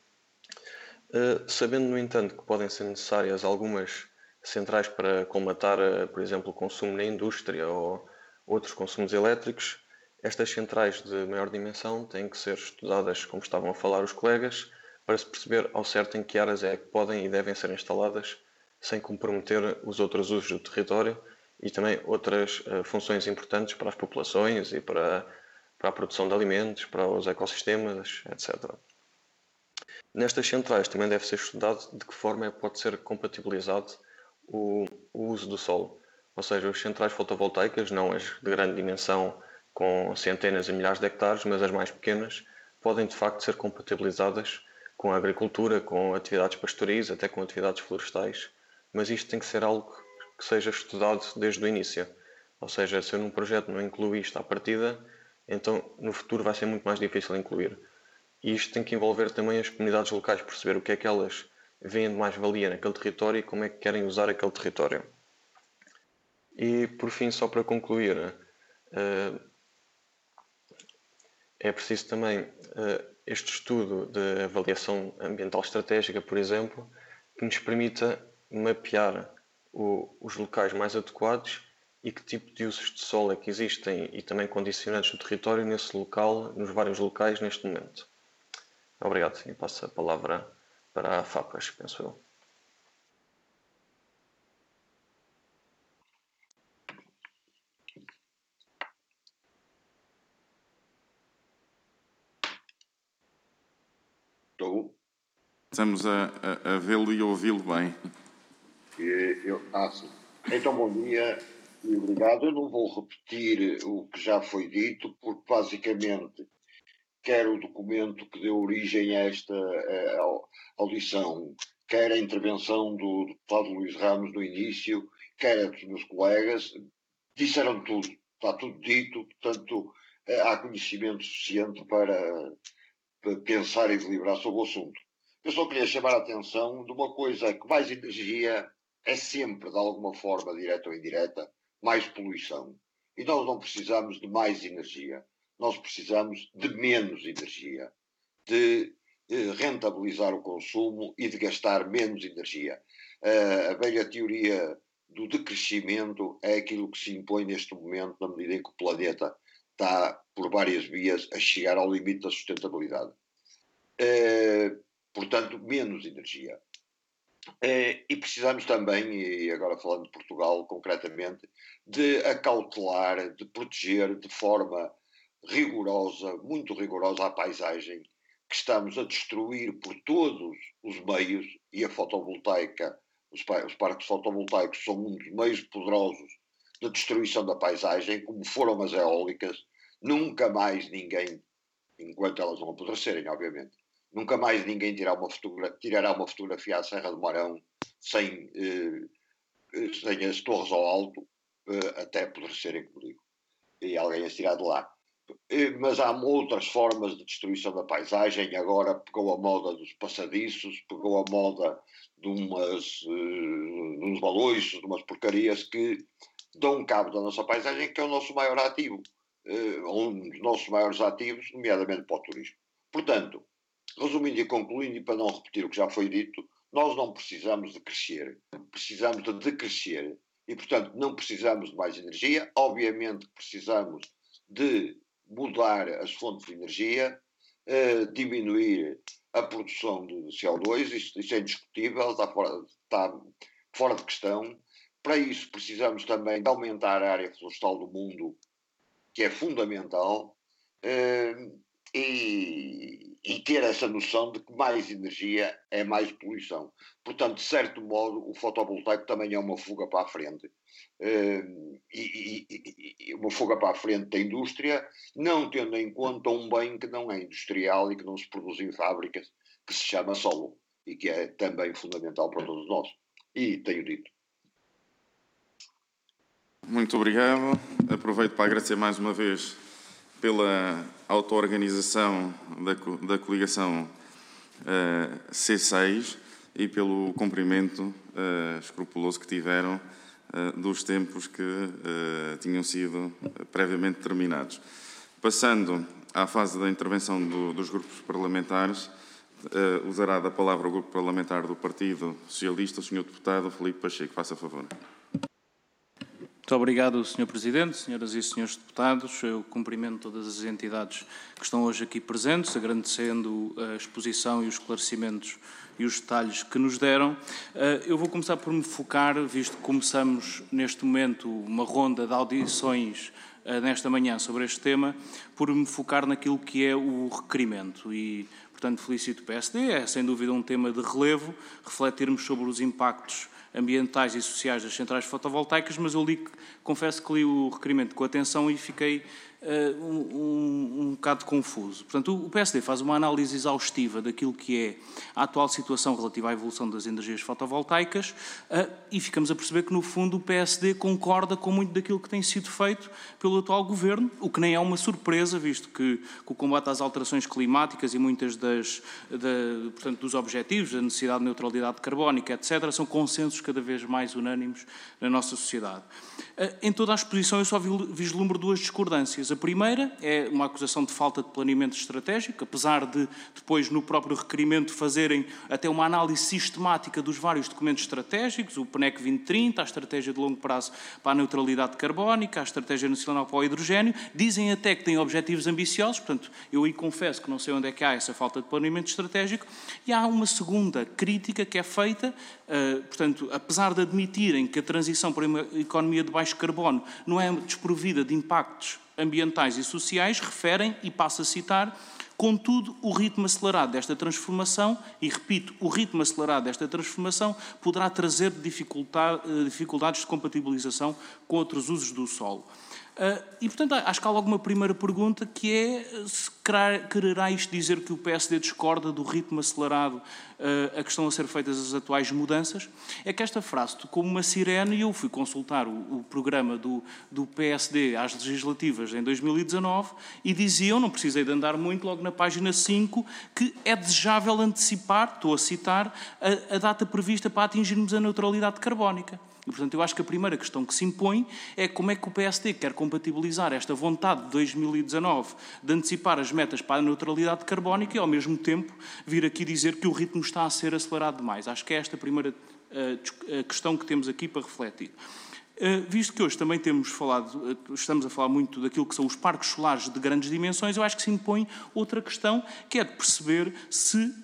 Uh, sabendo, no entanto, que podem ser necessárias algumas centrais para colmatar, uh, por exemplo, o consumo na indústria ou outros consumos elétricos, estas centrais de maior dimensão têm que ser estudadas, como estavam a falar os colegas, para se perceber ao certo em que áreas é que podem e devem ser instaladas sem comprometer os outros usos do território e também outras uh, funções importantes para as populações e para, para a produção de alimentos, para os ecossistemas, etcétera. Nestas centrais também deve ser estudado de que forma pode ser compatibilizado o, o uso do solo, ou seja, as centrais fotovoltaicas, não as de grande dimensão, com centenas e milhares de hectares, mas as mais pequenas podem de facto ser compatibilizadas com a agricultura, com atividades pastoris, até com atividades florestais, mas isto tem que ser algo que seja estudado desde o início. Ou seja, se eu num projeto não incluo isto à partida, então no futuro vai ser muito mais difícil incluir. E isto tem que envolver também as comunidades locais, perceber o que é que elas veem de mais-valia naquele território e como é que querem usar aquele território. E por fim, só para concluir, uh, é preciso também uh, este estudo de avaliação ambiental estratégica, por exemplo, que nos permita mapear o, os locais mais adequados e que tipo de usos de solo é que existem e também condicionantes no território nesse local, nos vários locais neste momento. Obrigado. E passo a palavra para a FAPAS, penso eu. Estou. Estamos a, a, a vê-lo e ouvi-lo bem. Eu, ah, sim. Então, bom dia e obrigado. Eu não vou repetir o que já foi dito, porque basicamente quer o documento que deu origem a esta a, audição, quer a intervenção do deputado Luís Ramos no início, quer a dos meus colegas, disseram tudo, está tudo dito, portanto há conhecimento suficiente para, para pensar e deliberar sobre o assunto. Eu só queria chamar a atenção de uma coisa, que mais energia é sempre, de alguma forma, direta ou indireta, mais poluição. E nós não precisamos de mais energia. Nós precisamos de menos energia, de eh, rentabilizar o consumo e de gastar menos energia. Uh, a velha teoria do decrescimento é aquilo que se impõe neste momento, na medida em que o planeta está, por várias vias, a chegar ao limite da sustentabilidade. Uh, portanto, menos energia. Uh, e precisamos também, e agora falando de Portugal concretamente, de acautelar, de proteger de forma rigorosa, muito rigorosa, a paisagem que estamos a destruir por todos os meios, e a fotovoltaica, os, os parques fotovoltaicos são um dos meios poderosos de destruição da paisagem, como foram as eólicas. Nunca mais ninguém, enquanto elas não apodrecerem, obviamente, nunca mais ninguém tirará uma, fotogra tirará uma fotografia à Serra do Marão sem, eh, sem as torres ao alto, eh, até apodrecerem, como digo, e alguém as tirar de lá. Eh, mas há outras formas de destruição da paisagem. Agora pegou a moda dos passadiços, pegou a moda de, umas, eh, de uns baloiços, de umas porcarias que dão cabo da nossa paisagem, que é o nosso maior ativo, eh, um dos nossos maiores ativos, nomeadamente para o turismo. Portanto, resumindo e concluindo, e para não repetir o que já foi dito, nós não precisamos de crescer, precisamos de decrescer, e portanto não precisamos de mais energia. Obviamente precisamos de mudar as fontes de energia, eh, diminuir a produção de C O dois, isto, isto é indiscutível, está fora, está fora de questão. Para isso precisamos também de aumentar a área florestal do mundo, que é fundamental, eh, e, e ter essa noção de que mais energia é mais poluição. Portanto, de certo modo, o fotovoltaico também é uma fuga para a frente. Uh, e, e, e uma fuga para a frente da indústria, não tendo em conta um bem que não é industrial e que não se produz em fábricas, que se chama solo, e que é também fundamental para todos nós. E tenho dito. Muito obrigado. Aproveito para agradecer mais uma vez pela auto-organização da, da coligação uh, C seis e pelo cumprimento uh, escrupuloso que tiveram uh, dos tempos que uh, tinham sido previamente determinados. Passando à fase da intervenção do, dos grupos parlamentares, uh, usará da palavra o grupo parlamentar do Partido Socialista, o senhor deputado Filipe Pacheco. Faça favor. Muito obrigado, senhor Presidente, senhoras e senhores deputados. Eu cumprimento todas as entidades que estão hoje aqui presentes, agradecendo a exposição e os esclarecimentos e os detalhes que nos deram. Eu vou começar por me focar, visto que começamos neste momento uma ronda de audições nesta manhã sobre este tema, por me focar naquilo que é o requerimento e, portanto, felicito o P S D. É, sem dúvida, um tema de relevo, refletirmos sobre os impactos ambientais e sociais das centrais fotovoltaicas, mas eu li, confesso que li o requerimento com atenção e fiquei uh, um, um, um bocado confuso. Portanto, o P S D faz uma análise exaustiva daquilo que é a atual situação relativa à evolução das energias fotovoltaicas uh, e ficamos a perceber que, no fundo, o P S D concorda com muito daquilo que tem sido feito pelo atual Governo, o que nem é uma surpresa, visto que, que o combate às alterações climáticas e muitas das, da, portanto, dos objetivos, da necessidade de neutralidade carbónica, etcétera, são consensos cada vez mais unânimes na nossa sociedade. Em toda a exposição eu só vislumbro duas discordâncias. A primeira é uma acusação de falta de planeamento estratégico, apesar de depois no próprio requerimento fazerem até uma análise sistemática dos vários documentos estratégicos, o P N E C vinte trinta, a estratégia de longo prazo para a neutralidade carbónica, a estratégia nacional para o hidrogénio, dizem até que têm objetivos ambiciosos, portanto eu aí confesso que não sei onde é que há essa falta de planeamento estratégico, e há uma segunda crítica que é feita, uh, portanto, apesar de admitirem que a transição para uma economia de baixo carbono não é desprovida de impactos ambientais e sociais, referem, e passo a citar, contudo, o ritmo acelerado desta transformação, e repito, o ritmo acelerado desta transformação poderá trazer dificuldades de compatibilização com outros usos do solo. Uh, e, portanto, acho que há logo uma primeira pergunta que é se quererá isto dizer que o P S D discorda do ritmo acelerado uh, a que estão a ser feitas as atuais mudanças. É que esta frase tocou uma sirene e eu fui consultar o, o programa do, do P S D às legislativas em dois mil e dezanove e diziam, não precisei de andar muito, logo na página cinco, que é desejável antecipar, estou a citar, a, a data prevista para atingirmos a neutralidade carbónica. E, portanto, eu acho que a primeira questão que se impõe é como é que o P S D quer compatibilizar esta vontade de dois mil e dezanove de antecipar as metas para a neutralidade carbónica e, ao mesmo tempo, vir aqui dizer que o ritmo está a ser acelerado demais. Acho que é esta a primeira uh, questão que temos aqui para refletir. Visto que hoje também temos falado, estamos a falar muito daquilo que são os parques solares de grandes dimensões, eu acho que se impõe outra questão, que é de perceber se,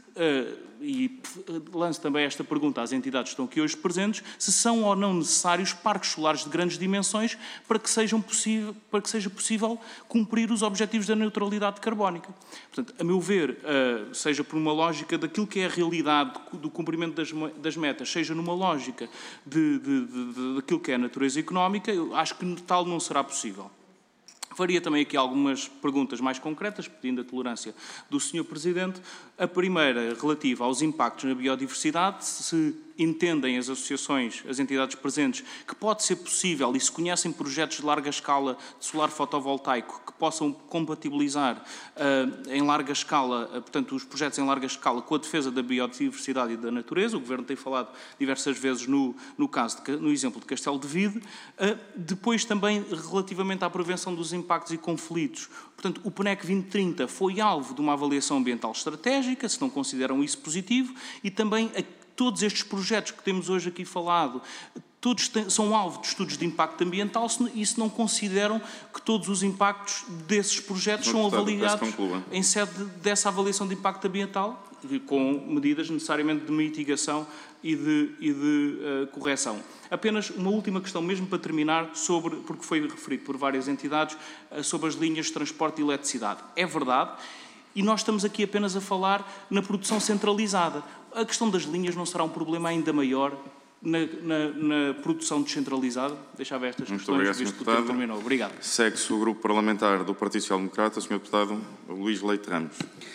e lanço também esta pergunta às entidades que estão aqui hoje presentes, se são ou não necessários parques solares de grandes dimensões para que, sejam possível, para que seja possível cumprir os objetivos da neutralidade carbónica. Portanto, a meu ver, seja por uma lógica daquilo que é a realidade do cumprimento das, das metas, seja numa lógica de, de, de, de, daquilo que é a natureza económica, eu acho que tal não será possível. Faria também aqui algumas perguntas mais concretas, pedindo a tolerância do senhor Presidente. A primeira, relativa aos impactos na biodiversidade, se entendem as associações, as entidades presentes, que pode ser possível, e se conhecem projetos de larga escala de solar fotovoltaico que possam compatibilizar uh, em larga escala, uh, portanto, os projetos em larga escala com a defesa da biodiversidade e da natureza. O Governo tem falado diversas vezes no, no, caso de, no exemplo de Castelo de Vide. Uh, depois também relativamente à prevenção dos impactos e conflitos. Portanto, o PNEC vinte trinta foi alvo de uma avaliação ambiental estratégica, se não consideram isso positivo, e também a todos estes projetos que temos hoje aqui falado, todos têm, são alvo de estudos de impacto ambiental e se não consideram que todos os impactos desses projetos são avaliados em sede dessa avaliação de impacto ambiental, com medidas necessariamente de mitigação e de, e de uh, correção. Apenas uma última questão, mesmo para terminar, sobre, porque foi referido por várias entidades, uh, sobre as linhas de transporte de eletricidade. É verdade, e nós estamos aqui apenas a falar na produção centralizada. A questão das linhas não será um problema ainda maior na, na, na produção descentralizada? Deixava estas Muito questões, obrigado, visto que o senhor tempo terminou. Obrigado. Segue-se o grupo parlamentar do Partido Social Democrata, senhor Deputado Luís Leite Ramos.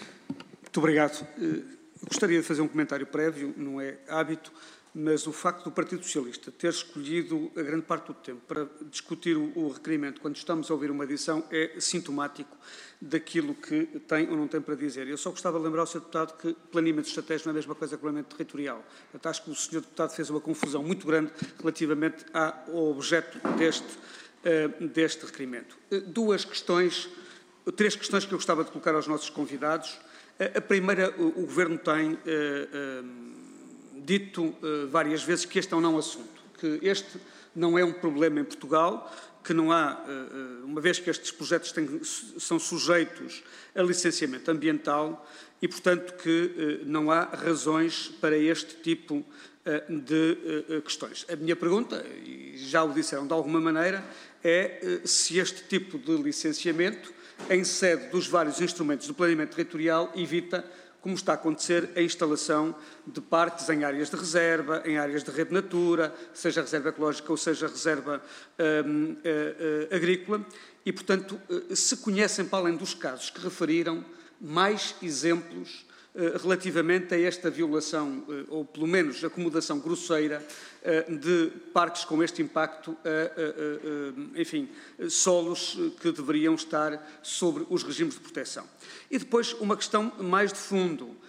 Muito obrigado. Eu gostaria de fazer um comentário prévio, não é hábito, mas o facto do Partido Socialista ter escolhido a grande parte do tempo para discutir o, o requerimento quando estamos a ouvir uma edição é sintomático daquilo que tem ou não tem para dizer. Eu só gostava de lembrar ao senhor Deputado que planeamento estratégico não é a mesma coisa que planeamento territorial. Portanto, acho que o senhor Deputado fez uma confusão muito grande relativamente ao objeto deste, uh, deste requerimento. Uh, duas questões, três questões que eu gostava de colocar aos nossos convidados. Uh, a primeira, o, o Governo tem uh, uh, dito uh, várias vezes que este é um não assunto, que este não é um problema em Portugal, que não há, uh, uma vez que estes projetos têm, são sujeitos a licenciamento ambiental e, portanto, que uh, não há razões para este tipo uh, de uh, questões. A minha pergunta, e já o disseram de alguma maneira, é uh, se este tipo de licenciamento, em sede dos vários instrumentos do planeamento territorial, evita, como está a acontecer, a instalação de parques em áreas de reserva, em áreas de rede natura, seja reserva ecológica ou seja reserva hum, uh, uh, agrícola, e, portanto, uh, se conhecem, para além dos casos que referiram, mais exemplos uh, relativamente a esta violação, uh, ou pelo menos acomodação grosseira, uh, de parques com este impacto, uh, uh, uh, enfim, solos que deveriam estar sobre os regimes de proteção. E depois uma questão mais de fundo. Uh,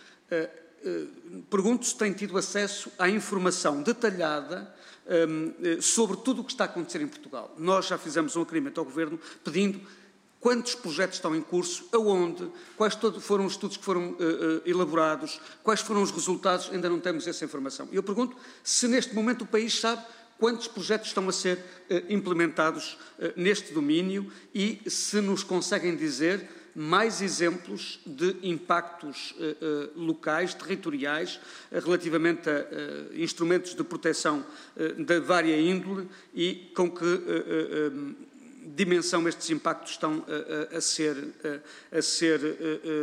uh, pergunto se tem tido acesso à informação detalhada um, sobre tudo o que está a acontecer em Portugal. Nós já fizemos um requerimento ao Governo pedindo quantos projetos estão em curso, aonde, quais todo, foram os estudos que foram uh, uh, elaborados, quais foram os resultados, ainda não temos essa informação. E eu pergunto se neste momento o país sabe quantos projetos estão a ser uh, implementados uh, neste domínio e se nos conseguem dizer mais exemplos de impactos uh, uh, locais, territoriais, uh, relativamente a uh, instrumentos de proteção uh, da vária índole e com que uh, uh, um, dimensão estes impactos estão uh, uh, a ser, uh, a ser uh,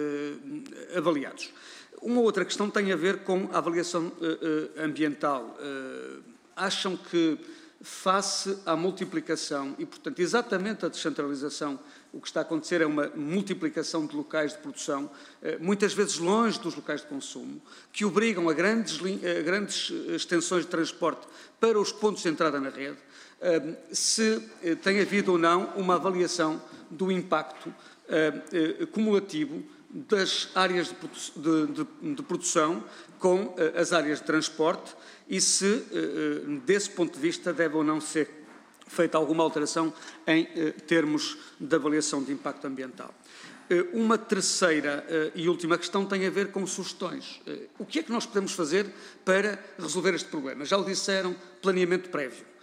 uh, avaliados. Uma outra questão tem a ver com a avaliação uh, uh, ambiental. Uh, acham que, face à multiplicação e, portanto, exatamente a descentralização, o que está a acontecer é uma multiplicação de locais de produção, muitas vezes longe dos locais de consumo, que obrigam a grandes, a grandes extensões de transporte para os pontos de entrada na rede, se tem havido ou não uma avaliação do impacto cumulativo das áreas de, de, de produção com as áreas de transporte e se, desse ponto de vista, deve ou não ser feita alguma alteração em termos de avaliação de impacto ambiental. Uma terceira e última questão tem a ver com sugestões. O que é que nós podemos fazer para resolver este problema? Já o disseram, planeamento prévio.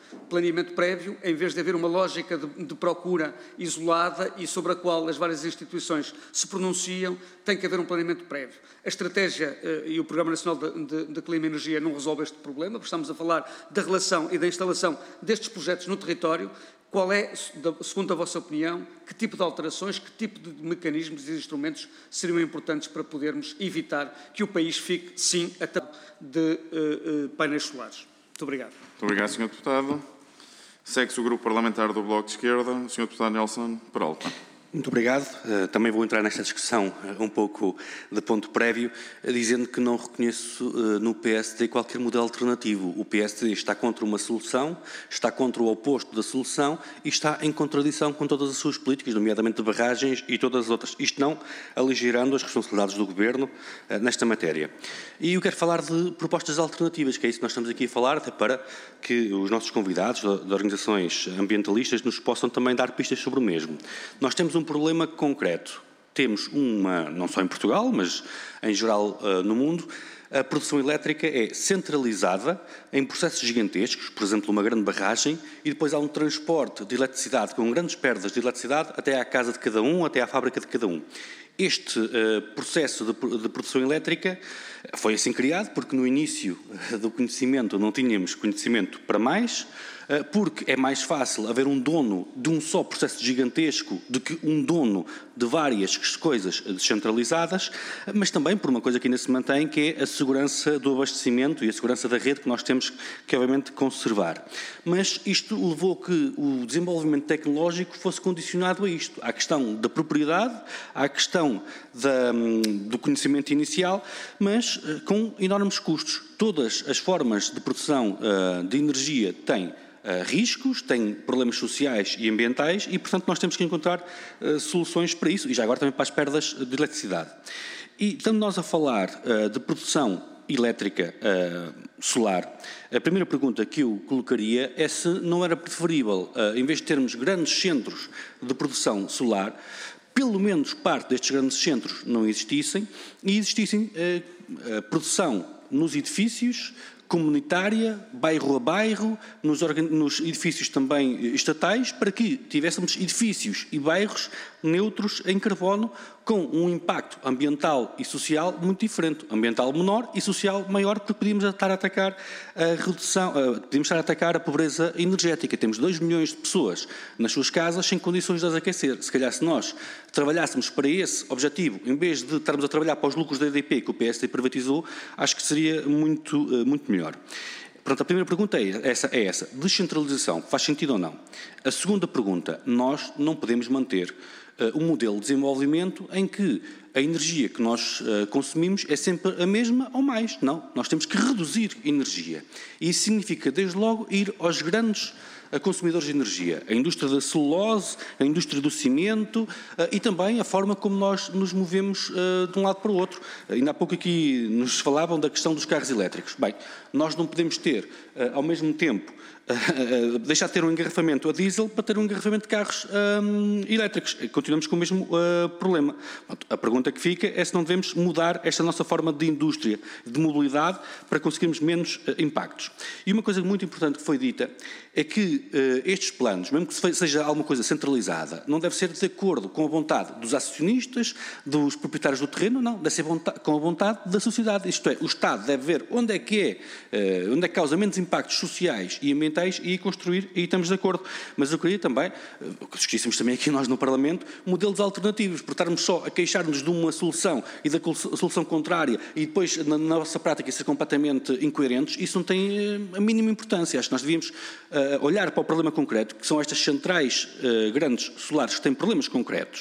planeamento prévio, em vez de haver uma lógica de, de procura isolada e sobre a qual as várias instituições se pronunciam, tem que haver um planeamento prévio. A estratégia eh, e o Programa Nacional de, de, de Clima e Energia não resolve este problema, porque estamos a falar da relação e da instalação destes projetos no território. Qual é, segundo a vossa opinião, que tipo de alterações, que tipo de mecanismos e instrumentos seriam importantes para podermos evitar que o país fique, sim, a de uh, uh, painéis solares? Muito obrigado. Muito obrigado, senhor Deputado. Segue-se o Grupo Parlamentar do Bloco de Esquerda, o senhor Deputado Nelson Peralta. Muito obrigado. Uh, também vou entrar nesta discussão uh, um pouco de ponto prévio, uh, dizendo que não reconheço uh, no P S D qualquer modelo alternativo. O P S D está contra uma solução, está contra o oposto da solução e está em contradição com todas as suas políticas, nomeadamente de barragens e todas as outras. Isto não aligerando as responsabilidades do Governo uh, nesta matéria. E eu quero falar de propostas alternativas, que é isso que nós estamos aqui a falar, até para que os nossos convidados de, de organizações ambientalistas nos possam também dar pistas sobre o mesmo. Nós temos um problema concreto. Temos uma, não só em Portugal, mas em geral uh, no mundo, a produção elétrica é centralizada em processos gigantescos, por exemplo, uma grande barragem, e depois há um transporte de eletricidade com grandes perdas de eletricidade até à casa de cada um, até à fábrica de cada um. Este uh, processo de, de produção elétrica foi assim criado porque no início do conhecimento não tínhamos conhecimento para mais, uh, porque é mais fácil haver um dono de um só processo gigantesco do que um dono de várias coisas descentralizadas, mas também por uma coisa que ainda se mantém, que é a segurança do abastecimento e a segurança da rede que nós temos que, obviamente, conservar. Mas isto levou que o desenvolvimento tecnológico fosse condicionado a isto, à questão da propriedade, à questão da, do conhecimento inicial, mas uh, com enormes custos. Todas as formas de produção uh, de energia têm Uh, riscos, têm problemas sociais e ambientais e, portanto, nós temos que encontrar uh, soluções para isso e já agora também para as perdas de eletricidade. E, estando nós a falar uh, de produção elétrica uh, solar, a primeira pergunta que eu colocaria é se não era preferível, uh, em vez de termos grandes centros de produção solar, pelo menos parte destes grandes centros não existissem e existissem uh, uh, produção nos edifícios, comunitária, bairro a bairro, nos, nos edifícios também estatais, para que tivéssemos edifícios e bairros neutros em carbono, com um impacto ambiental e social muito diferente. Ambiental menor e social maior, porque podíamos estar a atacar a redução, uh, podíamos estar a atacar a pobreza energética. Temos dois milhões de pessoas nas suas casas sem condições de as aquecer. Se calhar, se nós trabalhássemos para esse objetivo, em vez de estarmos a trabalhar para os lucros da E D P que o P S D privatizou, acho que seria muito, uh, muito melhor. Portanto, a primeira pergunta é essa, é essa. Descentralização, faz sentido ou não? A segunda pergunta, nós não podemos manter uh, um modelo de desenvolvimento em que a energia que nós uh, consumimos é sempre a mesma ou mais. Não, nós temos que reduzir energia. E isso significa, desde logo, ir aos grandes a consumidores de energia, a indústria da celulose, a indústria do cimento uh, e também a forma como nós nos movemos uh, de um lado para o outro. Uh, ainda há pouco aqui nos falavam da questão dos carros elétricos. Bem, nós não podemos ter, uh, ao mesmo tempo, uh, uh, deixar de ter um engarrafamento a diesel para ter um engarrafamento de carros um, elétricos. Continuamos com o mesmo uh, problema. A pergunta que fica é se não devemos mudar esta nossa forma de indústria, de mobilidade, para conseguirmos menos uh, impactos. E uma coisa muito importante que foi dita é que uh, estes planos, mesmo que seja alguma coisa centralizada, não deve ser de acordo com a vontade dos acionistas, dos proprietários do terreno, não, deve ser vontade, com a vontade da sociedade. Isto é, o Estado deve ver onde é que é, uh, onde é que causa menos impactos sociais e ambientais e construir, e estamos de acordo. Mas eu queria também, uh, discutíssemos também aqui nós no Parlamento, modelos alternativos, por estarmos só a queixar-nos de uma solução e da solução contrária e depois na, na nossa prática ser completamente incoerentes, isso não tem uh, a mínima importância. Acho que nós devíamos uh, olhar para o problema concreto, que são estas centrais uh, grandes solares que têm problemas concretos,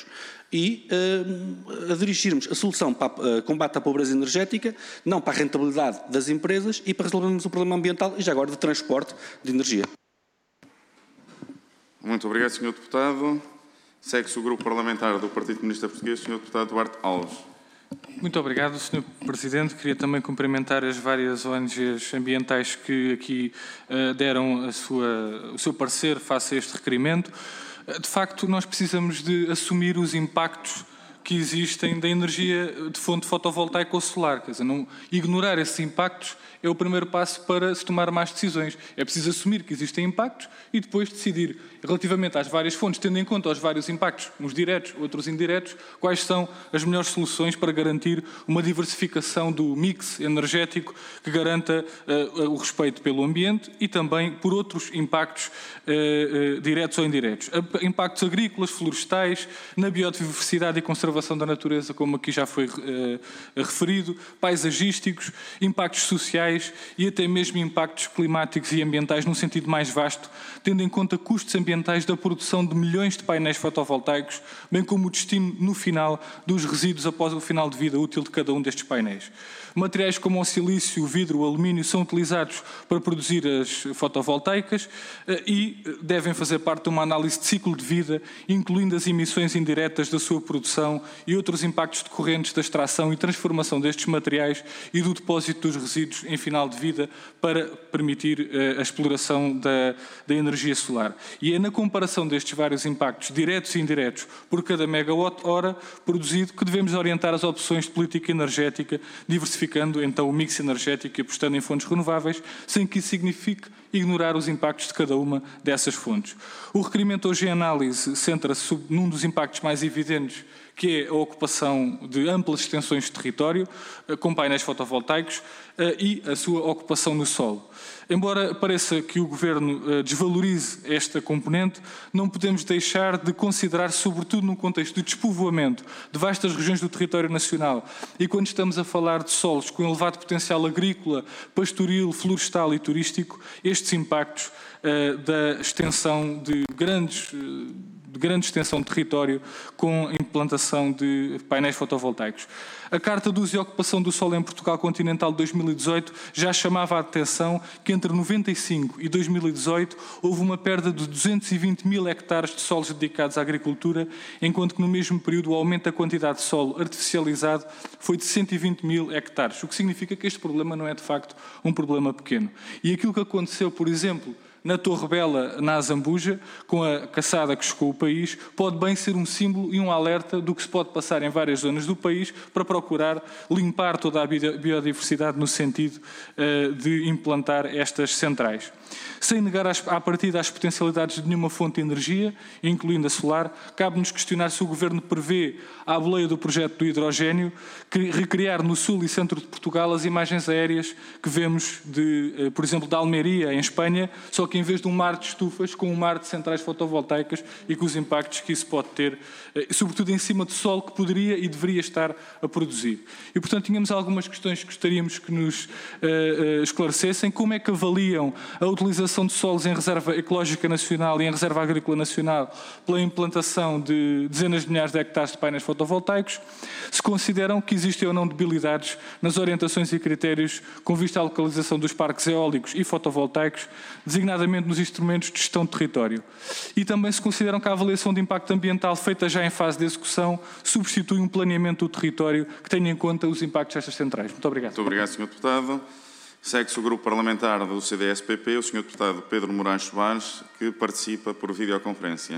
e uh, a dirigirmos a solução para o uh, combate à pobreza energética, não para a rentabilidade das empresas e para resolvermos o problema ambiental e já agora de transporte de energia. Muito obrigado, senhor Deputado. Segue-se o Grupo Parlamentar do Partido Comunista Português, senhor Deputado Duarte Alves. Muito obrigado, senhor Presidente. Queria também cumprimentar as várias O N Gs ambientais que aqui uh, deram a sua, o seu parecer face a este requerimento. Uh, de facto, nós precisamos de assumir os impactos que existem da energia de fonte fotovoltaica ou solar. Quer dizer, não, ignorar esses impactos é o primeiro passo para se tomar mais decisões. É preciso assumir que existem impactos e depois decidir, relativamente às várias fontes, tendo em conta os vários impactos, uns diretos, outros indiretos, quais são as melhores soluções para garantir uma diversificação do mix energético que garanta uh, o respeito pelo ambiente e também por outros impactos uh, uh, diretos ou indiretos. Impactos agrícolas, florestais, na biodiversidade e conservação da natureza, como aqui já foi uh, referido, paisagísticos, impactos sociais e até mesmo impactos climáticos e ambientais num sentido mais vasto, tendo em conta custos ambientais da produção de milhões de painéis fotovoltaicos, bem como o destino no final dos resíduos após o final de vida útil de cada um destes painéis. Materiais como o silício, o vidro, o alumínio são utilizados para produzir as fotovoltaicas e devem fazer parte de uma análise de ciclo de vida, incluindo as emissões indiretas da sua produção e outros impactos decorrentes da extração e transformação destes materiais e do depósito dos resíduos em final de vida para permitir a exploração da, da energia solar. E é na comparação destes vários impactos, diretos e indiretos, por cada megawatt-hora produzido, que devemos orientar as opções de política energética, diversificando então o mix energético e apostando em fontes renováveis, sem que isso signifique ignorar os impactos de cada uma dessas fontes. O requerimento hoje em análise centra-se num dos impactos mais evidentes, que é a ocupação de amplas extensões de território, com painéis fotovoltaicos, e a sua ocupação no solo. Embora pareça que o Governo desvalorize esta componente, não podemos deixar de considerar, sobretudo num contexto de despovoamento de vastas regiões do território nacional, e quando estamos a falar de solos com elevado potencial agrícola, pastoril, florestal e turístico, estes impactos uh, da extensão de grandes... Uh, de grande extensão de território com a implantação de painéis fotovoltaicos. A Carta de Uso e Ocupação do Solo em Portugal Continental de dois mil e dezoito já chamava a atenção que entre noventa e cinco e dois mil e dezoito houve uma perda de duzentos e vinte mil hectares de solos dedicados à agricultura, enquanto que no mesmo período o aumento da quantidade de solo artificializado foi de cento e vinte mil hectares, o que significa que este problema não é de facto um problema pequeno. E aquilo que aconteceu, por exemplo, na Torre Bela, na Azambuja, com a caçada que chocou o país, pode bem ser um símbolo e um alerta do que se pode passar em várias zonas do país para procurar limpar toda a biodiversidade no sentido uh, de implantar estas centrais. Sem negar à partida as potencialidades de nenhuma fonte de energia, incluindo a solar, cabe-nos questionar se o Governo prevê, à boleia do projeto do hidrogénio, que recriar no sul e centro de Portugal as imagens aéreas que vemos, de, por exemplo, da Almeria, em Espanha, só que em vez de um mar de estufas, com um mar de centrais fotovoltaicas e com os impactos que isso pode ter, sobretudo em cima de solo que poderia e deveria estar a produzir. E, portanto, tínhamos algumas questões que gostaríamos que nos uh, uh, esclarecessem. Como é que avaliam a utilização de solos em reserva ecológica nacional e em reserva agrícola nacional pela implantação de dezenas de milhares de hectares de painéis fotovoltaicos? Se consideram que existem ou não debilidades nas orientações e critérios com vista à localização dos parques eólicos e fotovoltaicos, designadamente nos instrumentos de gestão de território. E também se consideram que a avaliação de impacto ambiental feita já em fase de execução substitui um planeamento do território que tenha em conta os impactos destas centrais. Muito obrigado. Muito obrigado, senhor Deputado. Segue-se o grupo parlamentar do C D S P P, o senhor Deputado Pedro Moraes Soares, que participa por videoconferência.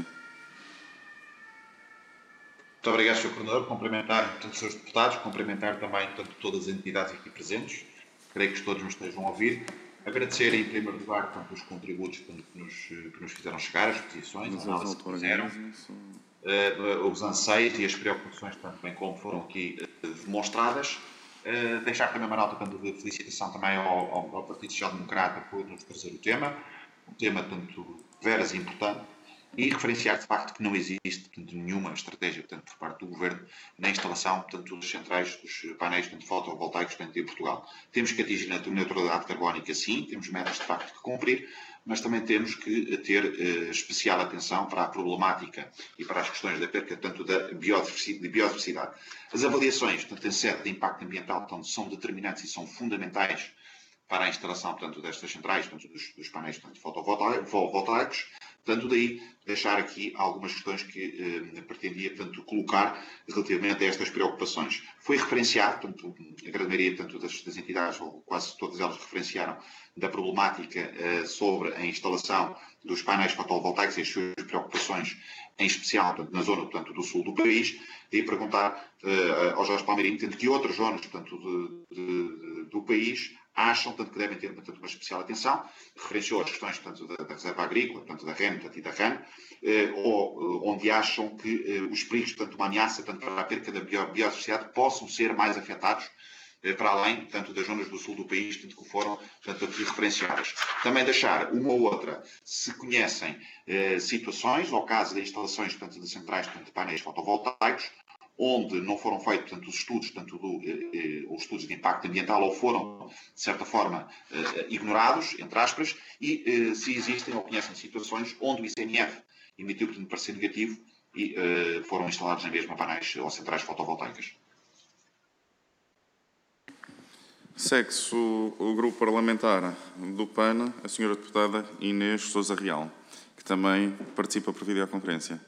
Muito obrigado, senhor Coordenador. Cumprimentar portanto, os senhores deputados, cumprimentar também portanto, todas as entidades aqui presentes. Creio que todos me estejam a ouvir. Agradecer, em primeiro lugar, portanto, os contributos portanto, que, nos, que nos fizeram chegar, as posições, as análises que fizeram, uh, os anseios e as preocupações, portanto, bem como foram aqui uh, demonstradas. Uh, deixar também uma nota portanto, de felicitação também ao, ao, ao Partido Social Democrata por nos trazer o tema, um tema tanto veras e importante, e referenciar de facto que não existe portanto, nenhuma estratégia portanto, por parte do Governo na instalação portanto, dos centrais, dos painéis portanto, fotovoltaicos portanto, em Portugal. Temos que atingir a neutralidade carbónica, sim, temos metas de facto que cumprir, mas também temos que ter uh, especial atenção para a problemática e para as questões da perca tanto da biodiversidade. De biodiversidade. As avaliações portanto, em sede de impacto ambiental portanto, são determinantes e são fundamentais para a instalação portanto, destas centrais, portanto, dos, dos painéis portanto, fotovoltaicos. Portanto, daí deixar aqui algumas questões que eh, pretendia, portanto, colocar relativamente a estas preocupações. Foi referenciado, portanto, a grande maioria portanto, das, das entidades, ou quase todas elas referenciaram, da problemática eh, sobre a instalação dos painéis fotovoltaicos e as suas preocupações, em especial portanto, na zona portanto, do sul do país, e perguntar eh, ao Jorge Palmeirinho, portanto, que outras zonas portanto, de, de, do país acham portanto, que devem ter portanto, uma especial atenção. Referenciou as questões portanto, da, da reserva agrícola, portanto, da R E N portanto, e da R A N, eh, ou onde acham que eh, os perigos, portanto, uma ameaça portanto, para a perca da bio, biodiversidade possam ser mais afetados eh, para além portanto, das zonas do sul do país portanto, que foram portanto, aqui referenciadas. Também deixar uma ou outra, se conhecem eh, situações, ou caso de instalações portanto, de centrais portanto, de painéis fotovoltaicos, onde não foram feitos portanto, os estudos, portanto, do, eh, os estudos de impacto ambiental, ou foram, de certa forma, eh, ignorados, entre aspas, e eh, se existem ou conhecem situações onde o I C N F emitiu, portanto, parecer negativo e eh, foram instalados na mesma painéis ou centrais fotovoltaicas. Segue-se o, o grupo parlamentar do P A N, a senhora deputada Inês Sousa Real, que também participa por videoconferência.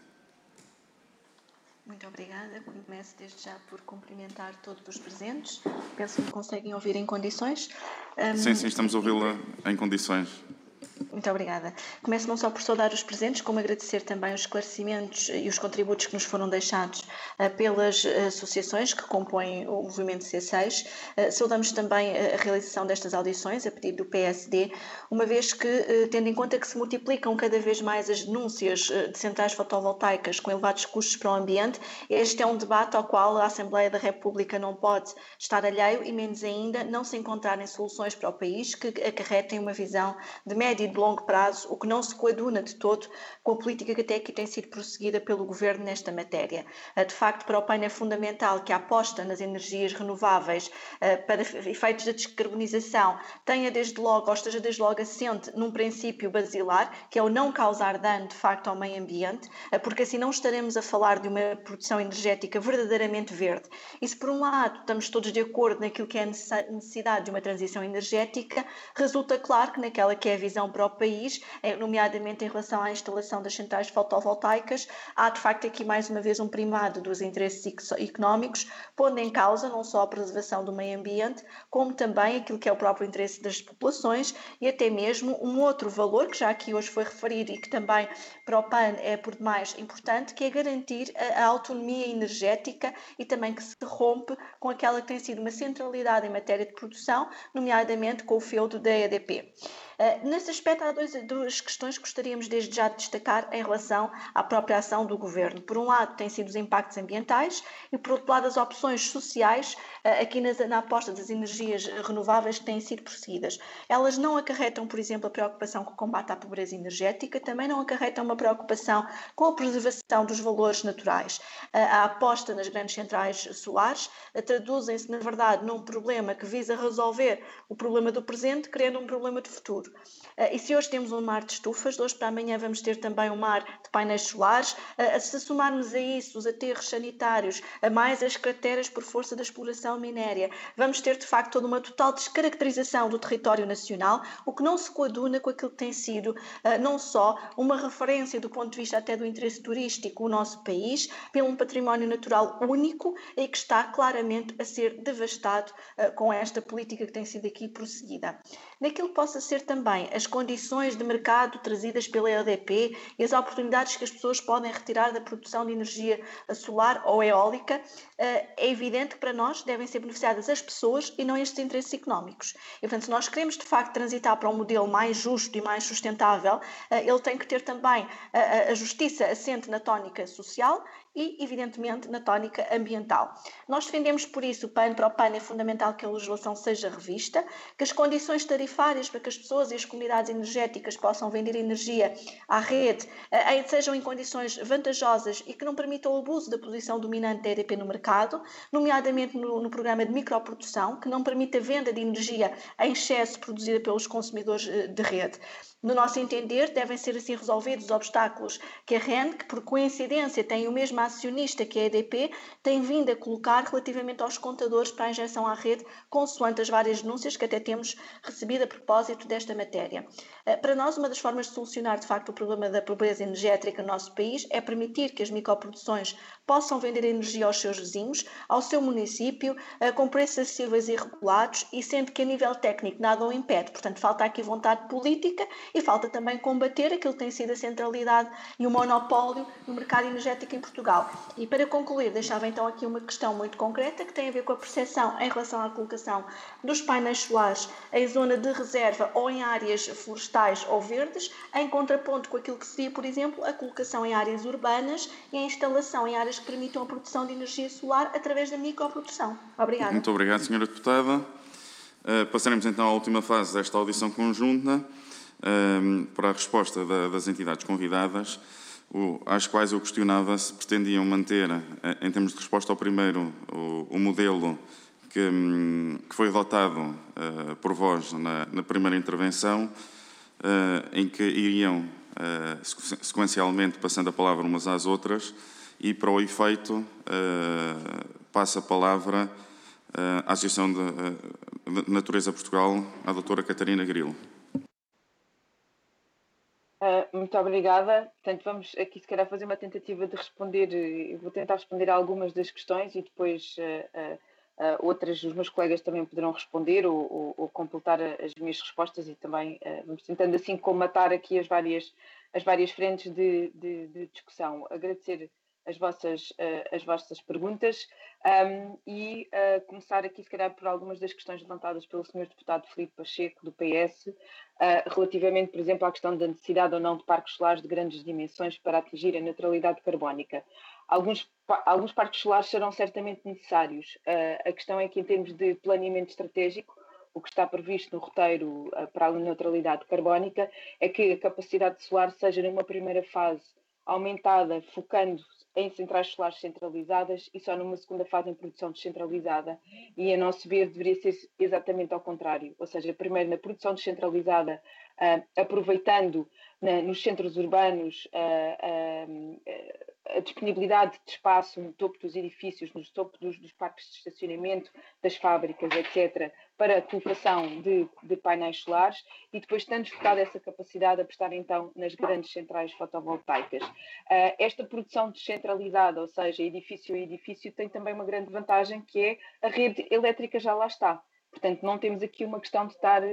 Muito obrigada. Começo desde já por cumprimentar todos os presentes. Penso que me conseguem ouvir em condições. Um... Sim, sim, estamos a ouvi-la em condições. Muito obrigada. Começo não só por saudar os presentes, como agradecer também os esclarecimentos e os contributos que nos foram deixados uh, pelas uh, associações que compõem o movimento C seis. Uh, saudamos também a realização destas audições, a pedido do P S D, uma vez que, uh, tendo em conta que se multiplicam cada vez mais as denúncias uh, de centrais fotovoltaicas com elevados custos para o ambiente, este é um debate ao qual a Assembleia da República não pode estar alheio e, menos ainda, não se encontrarem soluções para o país que acarretem uma visão de médio e de longo prazo, o que não se coaduna de todo com a política que até aqui tem sido prosseguida pelo Governo nesta matéria. De facto, para o P A N é fundamental que a aposta nas energias renováveis para efeitos da descarbonização tenha desde logo, ou esteja desde logo assente num princípio basilar, que é o não causar dano de facto ao meio ambiente, porque assim não estaremos a falar de uma produção energética verdadeiramente verde. E se por um lado estamos todos de acordo naquilo que é a necessidade de uma transição energética, resulta claro que naquela que é a visão para o país, nomeadamente em relação à instalação das centrais fotovoltaicas, há de facto aqui mais uma vez um primado dos interesses económicos, pondo em causa não só a preservação do meio ambiente, como também aquilo que é o próprio interesse das populações e até mesmo um outro valor que já aqui hoje foi referido e que também para o P A N é por demais importante, que é garantir a, a autonomia energética e também que se rompe com aquela que tem sido uma centralidade em matéria de produção, nomeadamente com o feudo da E D P. Uh, nesse aspecto, há dois, duas questões que gostaríamos desde já de destacar em relação à própria ação do Governo. Por um lado, têm sido os impactos ambientais e, por outro lado, as opções sociais, uh, aqui na, na aposta das energias renováveis que têm sido prosseguidas. Elas não acarretam, por exemplo, a preocupação com o combate à pobreza energética, também não acarretam uma preocupação com a preservação dos valores naturais. Uh, a aposta nas grandes centrais solares uh, traduzem-se, na verdade, num problema que visa resolver o problema do presente, criando um problema de futuro. Uh, e se hoje temos um mar de estufas, de hoje para amanhã vamos ter também um mar de painéis solares. Uh, se somarmos a isso os aterros sanitários, a mais as crateras por força da exploração minéria, vamos ter de facto toda uma total descaracterização do território nacional, o que não se coaduna com aquilo que tem sido uh, não só uma referência do ponto de vista até do interesse turístico o nosso país, pelo um património natural único e que está claramente a ser devastado uh, com esta política que tem sido aqui prosseguida. Naquilo que possa ser também as condições de mercado trazidas pela E D P e as oportunidades que as pessoas podem retirar da produção de energia solar ou eólica, é evidente que para nós devem ser beneficiadas as pessoas e não estes interesses económicos. E, portanto, se nós queremos de facto transitar para um modelo mais justo e mais sustentável, ele tem que ter também a justiça assente na tónica social e, evidentemente, na tónica ambiental. Nós defendemos, por isso, o P A N, para o P A N é fundamental que a legislação seja revista, que as condições tarifárias para que as pessoas e as comunidades energéticas possam vender energia à rede eh, sejam em condições vantajosas e que não permitam o abuso da posição dominante da E D P no mercado, nomeadamente no, no programa de microprodução, que não permite a venda de energia em excesso produzida pelos consumidores eh, de rede. No nosso entender, devem ser assim resolvidos os obstáculos que a R E N, que por coincidência tem o mesmo mesma acionista, que é a E D P, tem vindo a colocar relativamente aos contadores para a injeção à rede, consoante as várias denúncias que até temos recebido a propósito desta matéria. Para nós, uma das formas de solucionar, de facto, o problema da pobreza energética no nosso país é permitir que as microproduções possam vender energia aos seus vizinhos, ao seu município, com preços acessíveis e regulados, e sendo que a nível técnico nada o impede. Portanto, falta aqui vontade política e falta também combater aquilo que tem sido a centralidade e o monopólio no mercado energético em Portugal. E para concluir, deixava então aqui uma questão muito concreta que tem a ver com a percepção em relação à colocação dos painéis solares em zona de reserva ou em áreas florestais ou verdes, em contraponto com aquilo que seria, por exemplo, a colocação em áreas urbanas e a instalação em áreas que permitam a produção de energia solar através da microprodução. Obrigada. Muito obrigado, senhora Deputada. Uh, passaremos então à última fase desta audição conjunta, uh, para a resposta da, das entidades convidadas, o, às quais eu questionava se pretendiam manter, uh, em termos de resposta ao primeiro, o, o modelo que, um, que foi adotado uh, por vós na, na primeira intervenção, uh, em que iriam uh, sequencialmente passando a palavra umas às outras, e para o efeito uh, passa a palavra uh, à Associação de, uh, de Natureza Portugal, à doutora Catarina Grilo. Uh, muito obrigada. Portanto, vamos aqui se calhar fazer uma tentativa de responder, eu vou tentar responder a algumas das questões e depois uh, uh, uh, outras, os meus colegas também poderão responder ou, ou, ou completar as minhas respostas e também uh, vamos tentando assim comatar aqui as várias, as várias frentes de, de, de discussão. Agradecer as vossas, uh, as vossas perguntas um, e uh, começar aqui, se calhar, por algumas das questões levantadas pelo senhor Deputado Filipe Pacheco, do P S, uh, relativamente, por exemplo, à questão da necessidade ou não de parques solares de grandes dimensões para atingir a neutralidade carbónica. Alguns, alguns parques solares serão certamente necessários. Uh, a questão é que, em termos de planeamento estratégico, o que está previsto no roteiro uh, para a neutralidade carbónica é que a capacidade solar seja, numa primeira fase, aumentada, focando em centrais solares centralizadas e só numa segunda fase em produção descentralizada. E, a nosso ver, deveria ser exatamente ao contrário. Ou seja, primeiro na produção descentralizada, uh, aproveitando na, nos centros urbanos uh, uh, a disponibilidade de espaço no topo dos edifícios, no topo dos, dos parques de estacionamento, das fábricas, etcétera, para a colocação de, de painéis solares e depois, tendo focado essa capacidade, a prestar então nas grandes centrais fotovoltaicas. Uh, esta produção descentralizada, ou seja, edifício a edifício, tem também uma grande vantagem, que é a rede elétrica já lá está. Portanto, não temos aqui uma questão de estar,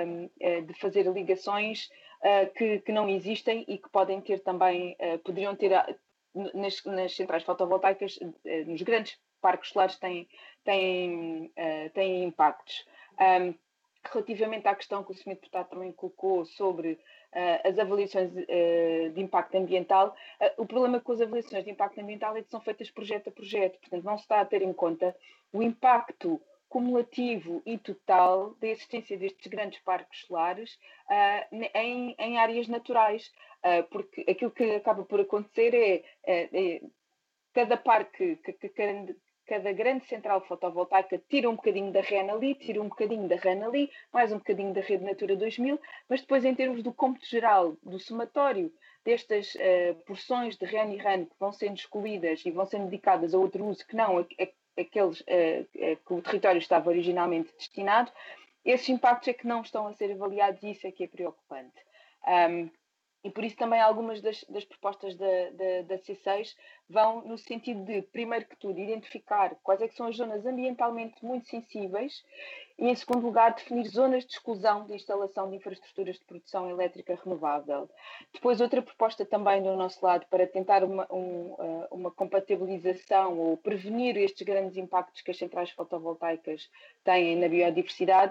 uh, de fazer ligações uh, que, que não existem e que podem ter também, uh, poderiam ter nas, nas centrais fotovoltaicas, uh, nos grandes parques solares têm, têm, uh, têm impactos. Um, relativamente à questão que o senhor Deputado também colocou sobre uh, as avaliações uh, de impacto ambiental, uh, o problema com as avaliações de impacto ambiental é que são feitas projeto a projeto, portanto não se está a ter em conta o impacto cumulativo e total da existência destes grandes parques solares uh, em, em áreas naturais, uh, porque aquilo que acaba por acontecer é, é, é cada parque, que, que, que, cada grande central fotovoltaica tira um bocadinho da REN ali, tira um bocadinho da REN ali, mais um bocadinho da rede Natura dois mil, mas depois, em termos do cômputo geral, do somatório destas uh, porções de REN e RAN que vão sendo excluídas e vão sendo dedicadas a outro uso que não a, a, aqueles uh, uh, que o território estava originalmente destinado, esses impactos é que não estão a ser avaliados e isso é que é preocupante. Um, E por isso também algumas das, das propostas da, da, da C seis vão no sentido de, primeiro que tudo, identificar quais é que são as zonas ambientalmente muito sensíveis e, em segundo lugar, definir zonas de exclusão de instalação de infraestruturas de produção elétrica renovável. Depois, outra proposta também do nosso lado para tentar uma, um, uma compatibilização ou prevenir estes grandes impactos que as centrais fotovoltaicas têm na biodiversidade,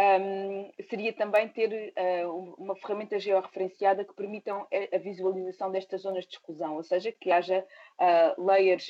Um, seria também ter uh, uma ferramenta georreferenciada que permitam a, a visualização destas zonas de exclusão, ou seja, que haja uh, layers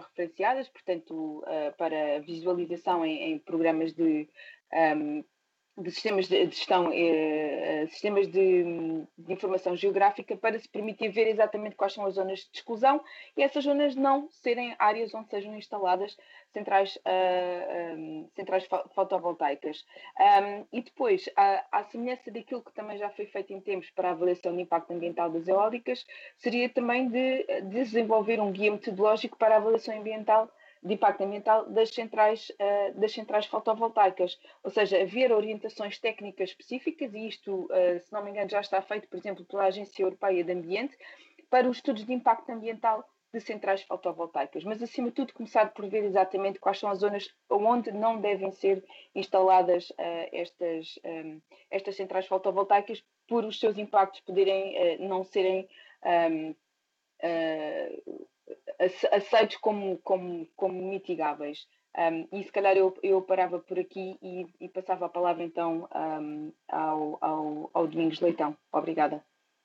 georreferenciadas, portanto, uh, para visualização em, em programas de, um, de sistemas de, de gestão, eh, sistemas de, de informação geográfica, para se permitir ver exatamente quais são as zonas de exclusão e essas zonas não serem áreas onde sejam instaladas centrais, uh, um, centrais fotovoltaicas. Um, e depois, à, à semelhança daquilo que também já foi feito em tempos para a avaliação de impacto ambiental das eólicas, seria também de, de desenvolver um guia metodológico para a avaliação ambiental de impacto ambiental das centrais, uh, das centrais fotovoltaicas, ou seja, haver orientações técnicas específicas, e isto, uh, se não me engano, já está feito, por exemplo, pela Agência Europeia de Ambiente, para os estudos de impacto ambiental de centrais fotovoltaicas, mas acima de tudo começar por ver exatamente quais são as zonas onde não devem ser instaladas uh, estas, um, estas centrais fotovoltaicas, por os seus impactos poderem uh, não serem um, uh, aceitos como, como, como mitigáveis. Um, e se calhar eu, eu parava por aqui e, e passava a palavra então um, ao, ao, ao Domingos Leitão. Obrigada.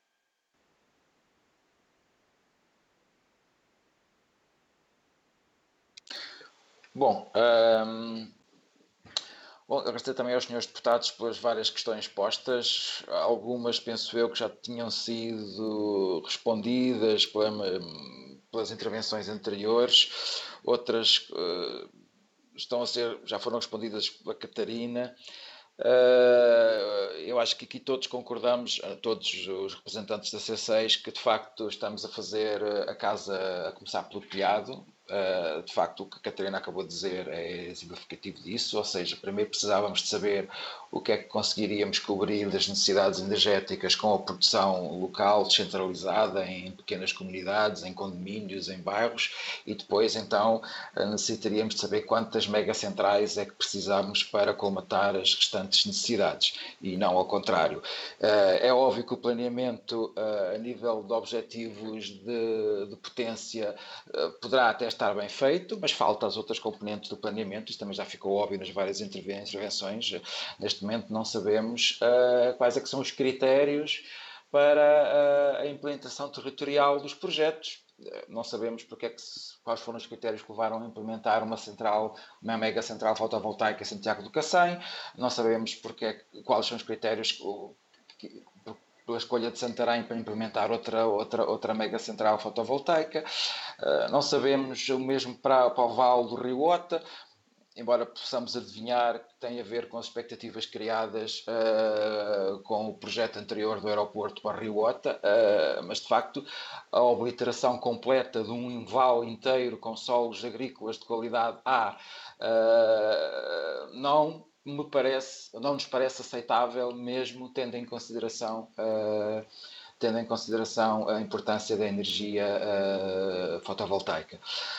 Bom, um, bom, agradecer também aos senhores deputados pelas várias questões postas. Algumas, penso eu, que já tinham sido respondidas pelas intervenções anteriores. Outras uh, estão a ser, já foram respondidas pela Catarina. Uh, eu acho que aqui todos concordamos, todos os representantes da C seis, que de facto estamos a fazer a casa a começar pelo telhado. Uh, de facto, o que a Catarina acabou de dizer é exemplificativo disso, ou seja, primeiro precisávamos de saber o que é que conseguiríamos cobrir das necessidades energéticas com a produção local, descentralizada, em pequenas comunidades, em condomínios, em bairros, e depois, então, necessitaríamos de saber quantas megacentrais é que precisamos para colmatar as restantes necessidades, e não ao contrário. Uh, é óbvio que o planeamento, uh, a nível de objetivos de, de potência, uh, poderá até estar estar bem feito, mas falta as outras componentes do planeamento. Isso também já ficou óbvio nas várias intervenções. Neste momento não sabemos uh, quais é que são os critérios para uh, a implementação territorial dos projetos. Não sabemos porque é que, quais foram os critérios que levaram a implementar uma central, uma mega central fotovoltaica em Santiago do Cacém. Não sabemos porque é, quais são os critérios que, pela escolha de Santarém para implementar outra, outra, outra mega central fotovoltaica. Uh, não sabemos o mesmo para, para o Vale do Rio Ota, embora possamos adivinhar que tem a ver com as expectativas criadas uh, com o projeto anterior do aeroporto para Rio Ota, uh, mas de facto a obliteração completa de um vale inteiro com solos agrícolas de qualidade A uh, não me parece, não nos parece aceitável, mesmo tendo em consideração, uh, tendo em consideração a importância da energia uh, fotovoltaica.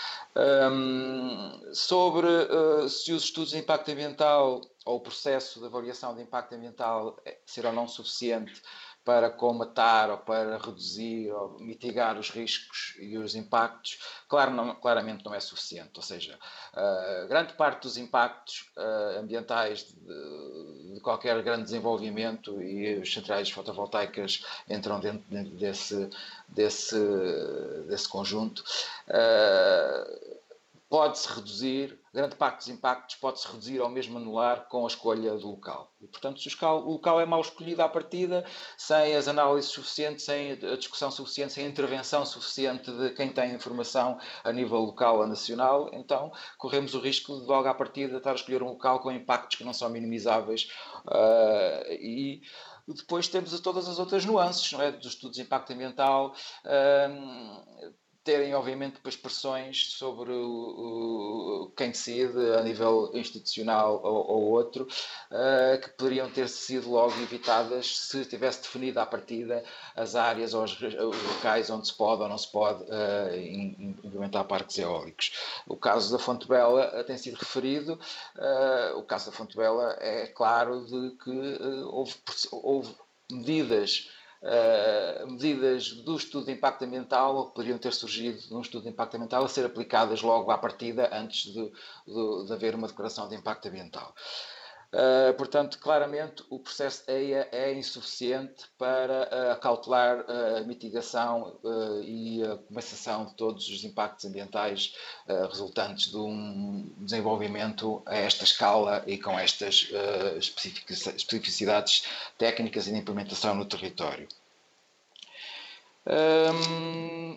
Um, sobre uh, se os estudos de impacto ambiental ou o processo de avaliação de impacto ambiental será ou não suficiente para colmatar ou para reduzir ou mitigar os riscos e os impactos, claro, não, claramente não é suficiente. Ou seja, uh, grande parte dos impactos uh, ambientais de, de qualquer grande desenvolvimento, e as centrais fotovoltaicas entram dentro, dentro desse, desse, desse conjunto, uh, pode-se reduzir, grande parte dos impactos pode-se reduzir ou mesmo anular com a escolha do local. E, portanto, se o local é mal escolhido à partida, sem as análises suficientes, sem a discussão suficiente, sem a intervenção suficiente de quem tem informação a nível local ou nacional, então corremos o risco de, logo à partida, estar a escolher um local com impactos que não são minimizáveis uh, e depois temos todas as outras nuances, não é? Dos estudos de impacto ambiental, uh, terem, obviamente, depois pressões sobre o, o, quem decide, a nível institucional ou, ou outro, uh, que poderiam ter sido logo evitadas se tivesse definido à partida as áreas ou os, os locais onde se pode ou não se pode uh, implementar parques eólicos. O caso da Fonte Bela tem sido referido. Uh, o caso da Fonte Bela é claro de que uh, houve, houve medidas Uh, medidas do estudo de impacto ambiental, ou que poderiam ter surgido num estudo de impacto ambiental, a ser aplicadas logo à partida, antes de, de, de haver uma declaração de impacto ambiental. Uh, portanto, claramente o processo E I A é insuficiente para uh, cautelar a uh, mitigação uh, e a compensação de todos os impactos ambientais uh, resultantes de um desenvolvimento a esta escala e com estas uh, especificidades técnicas e de implementação no território. Um,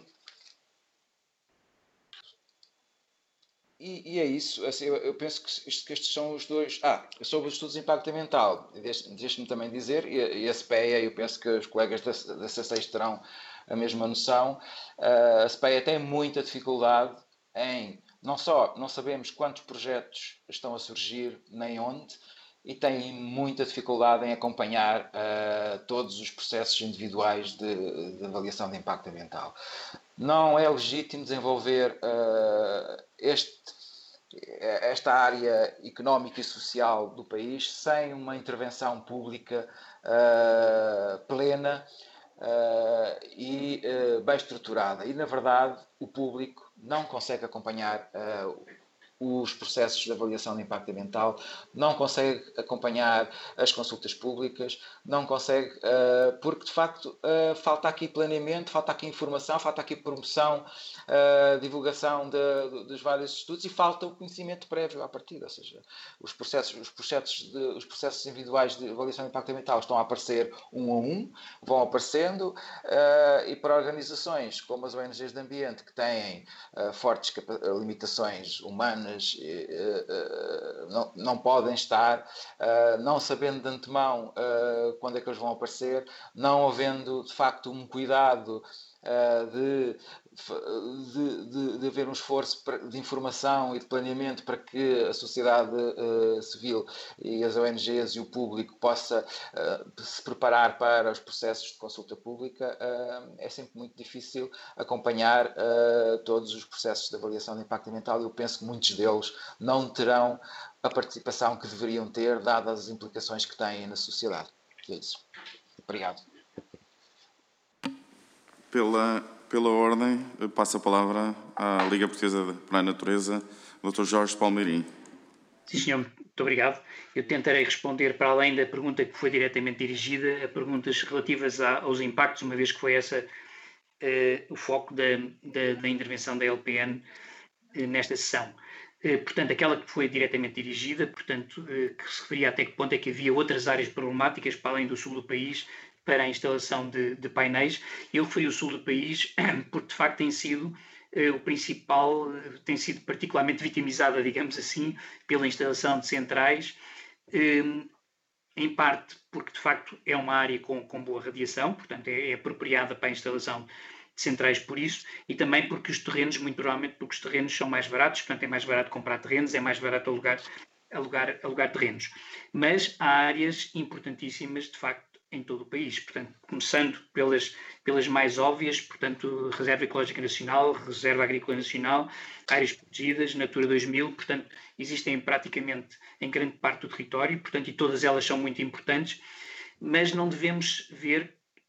E, e é isso, assim, eu, eu penso que, isto, que estes são os dois... Ah, sobre os estudos de impacto ambiental, deixe-me também dizer, e, e a S P E A, eu penso que os colegas da, da C seis terão a mesma noção, uh, a S P E A tem muita dificuldade em, não só não sabemos quantos projetos estão a surgir, nem onde, e tem muita dificuldade em acompanhar uh, todos os processos individuais de, de avaliação de impacto ambiental. Não é legítimo desenvolver uh, este, esta área económica e social do país sem uma intervenção pública uh, plena uh, e uh, bem estruturada. E, na verdade, o público não consegue acompanhar uh, os processos de avaliação de impacto ambiental, não consegue acompanhar as consultas públicas, não consegue, uh, porque de facto uh, falta aqui planeamento, falta aqui informação, falta aqui promoção, uh, divulgação de, de, dos vários estudos e falta o conhecimento prévio à partida, ou seja, os processos, os processos, de, os processos individuais de avaliação de impacto ambiental estão a aparecer um a um, vão aparecendo uh, e para organizações como as O N Gs de ambiente que têm uh, fortes limitações humanas, Não, não podem estar, uh, não sabendo de antemão uh, quando é que eles vão aparecer, não havendo de facto um cuidado uh, de, de, de, de haver um esforço de informação e de planeamento para que a sociedade uh, civil e as O N Gs e o público possa uh, se preparar para os processos de consulta pública, uh, é sempre muito difícil acompanhar uh, todos os processos de avaliação de impacto ambiental. Eu penso que muitos deles não terão a participação que deveriam ter, dadas as implicações que têm na sociedade. É isso. Obrigado. Pela, pela ordem, passo a palavra à Liga Portuguesa para a Natureza, doutor Jorge Palmeirim. Sim, senhor, muito obrigado. Eu tentarei responder, para além da pergunta que foi diretamente dirigida, a perguntas relativas a, aos impactos, uma vez que foi essa uh, o foco da, da, da intervenção da L P N uh, nesta sessão. Uh, portanto, aquela que foi diretamente dirigida, portanto, uh, que se referia até que ponto é que havia outras áreas problemáticas para além do sul do país para a instalação de, de painéis. Eu referi o sul do país porque, de facto, tem sido uh, o principal, uh, tem sido particularmente vitimizada, digamos assim, pela instalação de centrais, um, em parte porque, de facto, é uma área com, com boa radiação, portanto, é, é apropriada para a instalação de centrais por isso, e também porque os terrenos, muito provavelmente porque os terrenos são mais baratos, portanto, é mais barato comprar terrenos, é mais barato alugar, alugar, alugar terrenos. Mas há áreas importantíssimas, de facto, em todo o país, portanto, começando pelas, pelas mais óbvias, portanto, Reserva Ecológica Nacional, Reserva Agrícola Nacional, áreas protegidas, Natura dois mil, portanto, existem praticamente em grande parte do território, portanto, e todas elas são muito importantes, mas não devemos ver,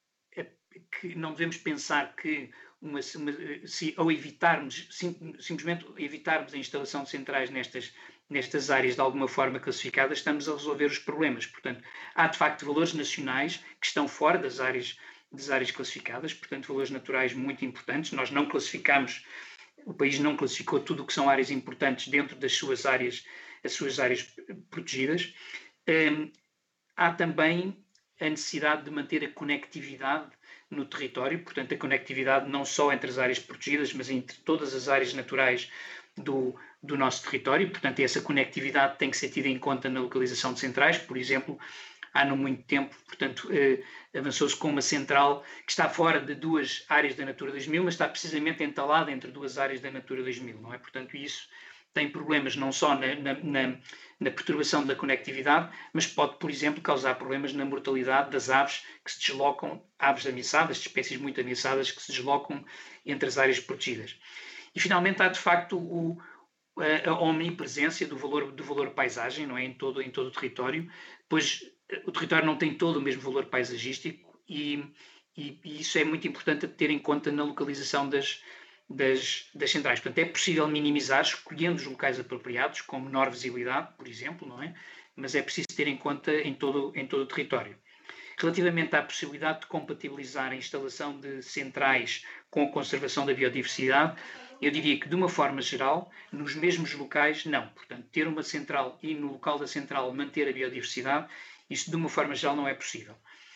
que não devemos pensar que uma, uma, se ao evitarmos, sim, simplesmente evitarmos a instalação de centrais nestas nestas áreas de alguma forma classificadas, estamos a resolver os problemas. Portanto, há de facto valores nacionais que estão fora das áreas, das áreas classificadas, portanto, valores naturais muito importantes. Nós não classificamos, o país não classificou tudo o que são áreas importantes dentro das suas áreas, as suas áreas protegidas. Um, há também a necessidade de manter a conectividade no território, portanto, a conectividade não só entre as áreas protegidas, mas entre todas as áreas naturais do, do nosso território. Portanto, essa conectividade tem que ser tida em conta na localização de centrais. Por exemplo, há não muito tempo, portanto, eh, avançou-se com uma central que está fora de duas áreas da Natura dois mil, mas está precisamente entalada entre duas áreas da Natura dois mil, não é? Portanto, isso tem problemas não só na, na, na, na perturbação da conectividade, mas pode, por exemplo, causar problemas na mortalidade das aves que se deslocam, aves ameaçadas, de espécies muito ameaçadas, que se deslocam entre as áreas protegidas. E, finalmente, há, de facto, o, a, a omnipresença do valor, do valor paisagem, não é? Em todo, em todo o território, pois o território não tem todo o mesmo valor paisagístico e, e, e isso é muito importante a ter em conta na localização das Das, das centrais. Portanto, é possível minimizar escolhendo os locais apropriados, com menor visibilidade, por exemplo, não é? mas é preciso ter em conta em todo, em todo o território. Relativamente à possibilidade de compatibilizar a instalação de centrais com a conservação da biodiversidade, eu diria que, de uma forma geral, nos mesmos locais, não. Portanto, ter uma central e no local da central manter a biodiversidade, isso, de uma forma geral, não é possível.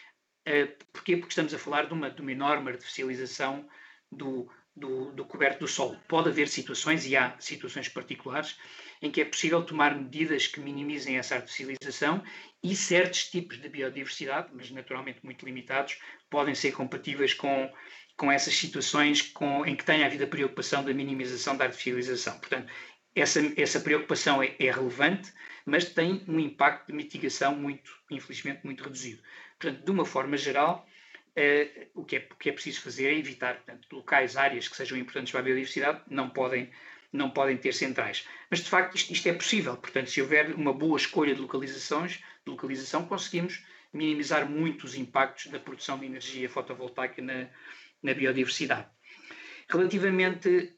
Uh, porquê? Porque estamos a falar de uma, de uma enorme artificialização do, do, do coberto do solo. Pode haver situações, e há situações particulares, em que é possível tomar medidas que minimizem essa artificialização e certos tipos de biodiversidade, mas naturalmente muito limitados, podem ser compatíveis com, com essas situações com, em que tem havido a preocupação da minimização da artificialização. Portanto, essa, essa preocupação é, é relevante, mas tem um impacto de mitigação muito, infelizmente, muito reduzido. Portanto, de uma forma geral, eh, o, que é, o que é preciso fazer é evitar, portanto, locais, áreas que sejam importantes para a biodiversidade, não podem não podem ter centrais. Mas, de facto, isto, isto é possível. Portanto, se houver uma boa escolha de localizações, de localização, conseguimos minimizar muito os impactos da produção de energia fotovoltaica na, na biodiversidade. Relativamente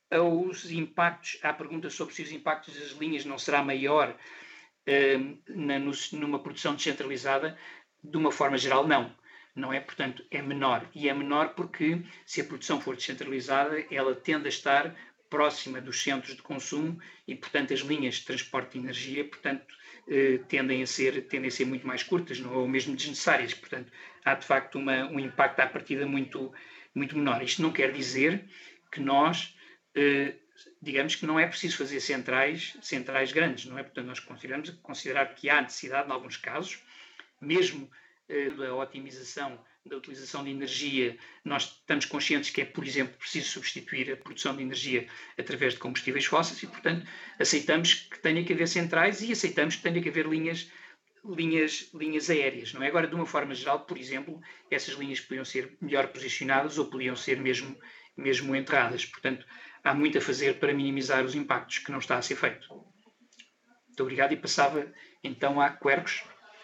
aos impactos, à pergunta sobre se os impactos das linhas não será maior eh, na, no, numa produção descentralizada, de uma forma geral, não. Não é, portanto, é menor. E é menor porque, se a produção for descentralizada, ela tende a estar próxima dos centros de consumo e, portanto, as linhas de transporte de energia, portanto, eh, tendem, a ser, tendem a ser muito mais curtas, não, ou mesmo desnecessárias. Portanto, há, de facto, uma, um impacto à partida muito, muito menor. Isto não quer dizer que nós, eh, digamos que não é preciso fazer centrais, centrais grandes, não é? Portanto, nós consideramos considerar que há necessidade, em alguns casos, mesmo eh, da otimização da utilização de energia, nós estamos conscientes que é, por exemplo, preciso substituir a produção de energia através de combustíveis fósseis e, portanto, aceitamos que tenha que haver centrais e aceitamos que tenha que haver linhas, linhas, linhas aéreas. Não é? Agora, de uma forma geral, por exemplo, essas linhas podiam ser melhor posicionadas ou podiam ser mesmo, mesmo enterradas. Portanto, há muito a fazer para minimizar os impactos, que não está a ser feito. Muito obrigado e passava então a Quercos.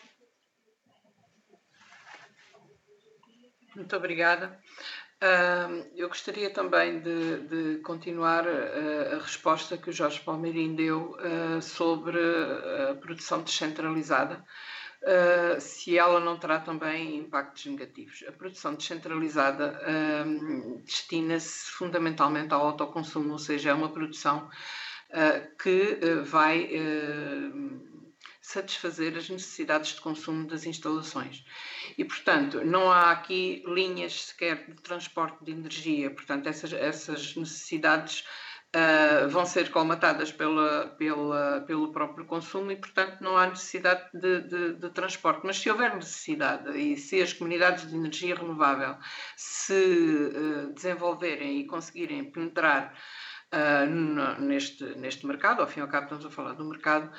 Muito obrigada. Uh, eu gostaria também de, de continuar uh, a resposta que o Jorge Palmeirim deu uh, sobre a produção descentralizada, uh, se ela não terá também impactos negativos. A produção descentralizada uh, destina-se fundamentalmente ao autoconsumo, ou seja, é uma produção uh, que uh, vai uh, satisfazer as necessidades de consumo das instalações. E, portanto, não há aqui linhas sequer de transporte de energia, portanto, essas, essas necessidades uh, vão ser colmatadas pela, pela, pelo próprio consumo e, portanto, não há necessidade de, de, de transporte. Mas se houver necessidade e se as comunidades de energia renovável se uh, desenvolverem e conseguirem penetrar Uh, no, neste, neste mercado, ao fim e ao cabo estamos a falar do mercado,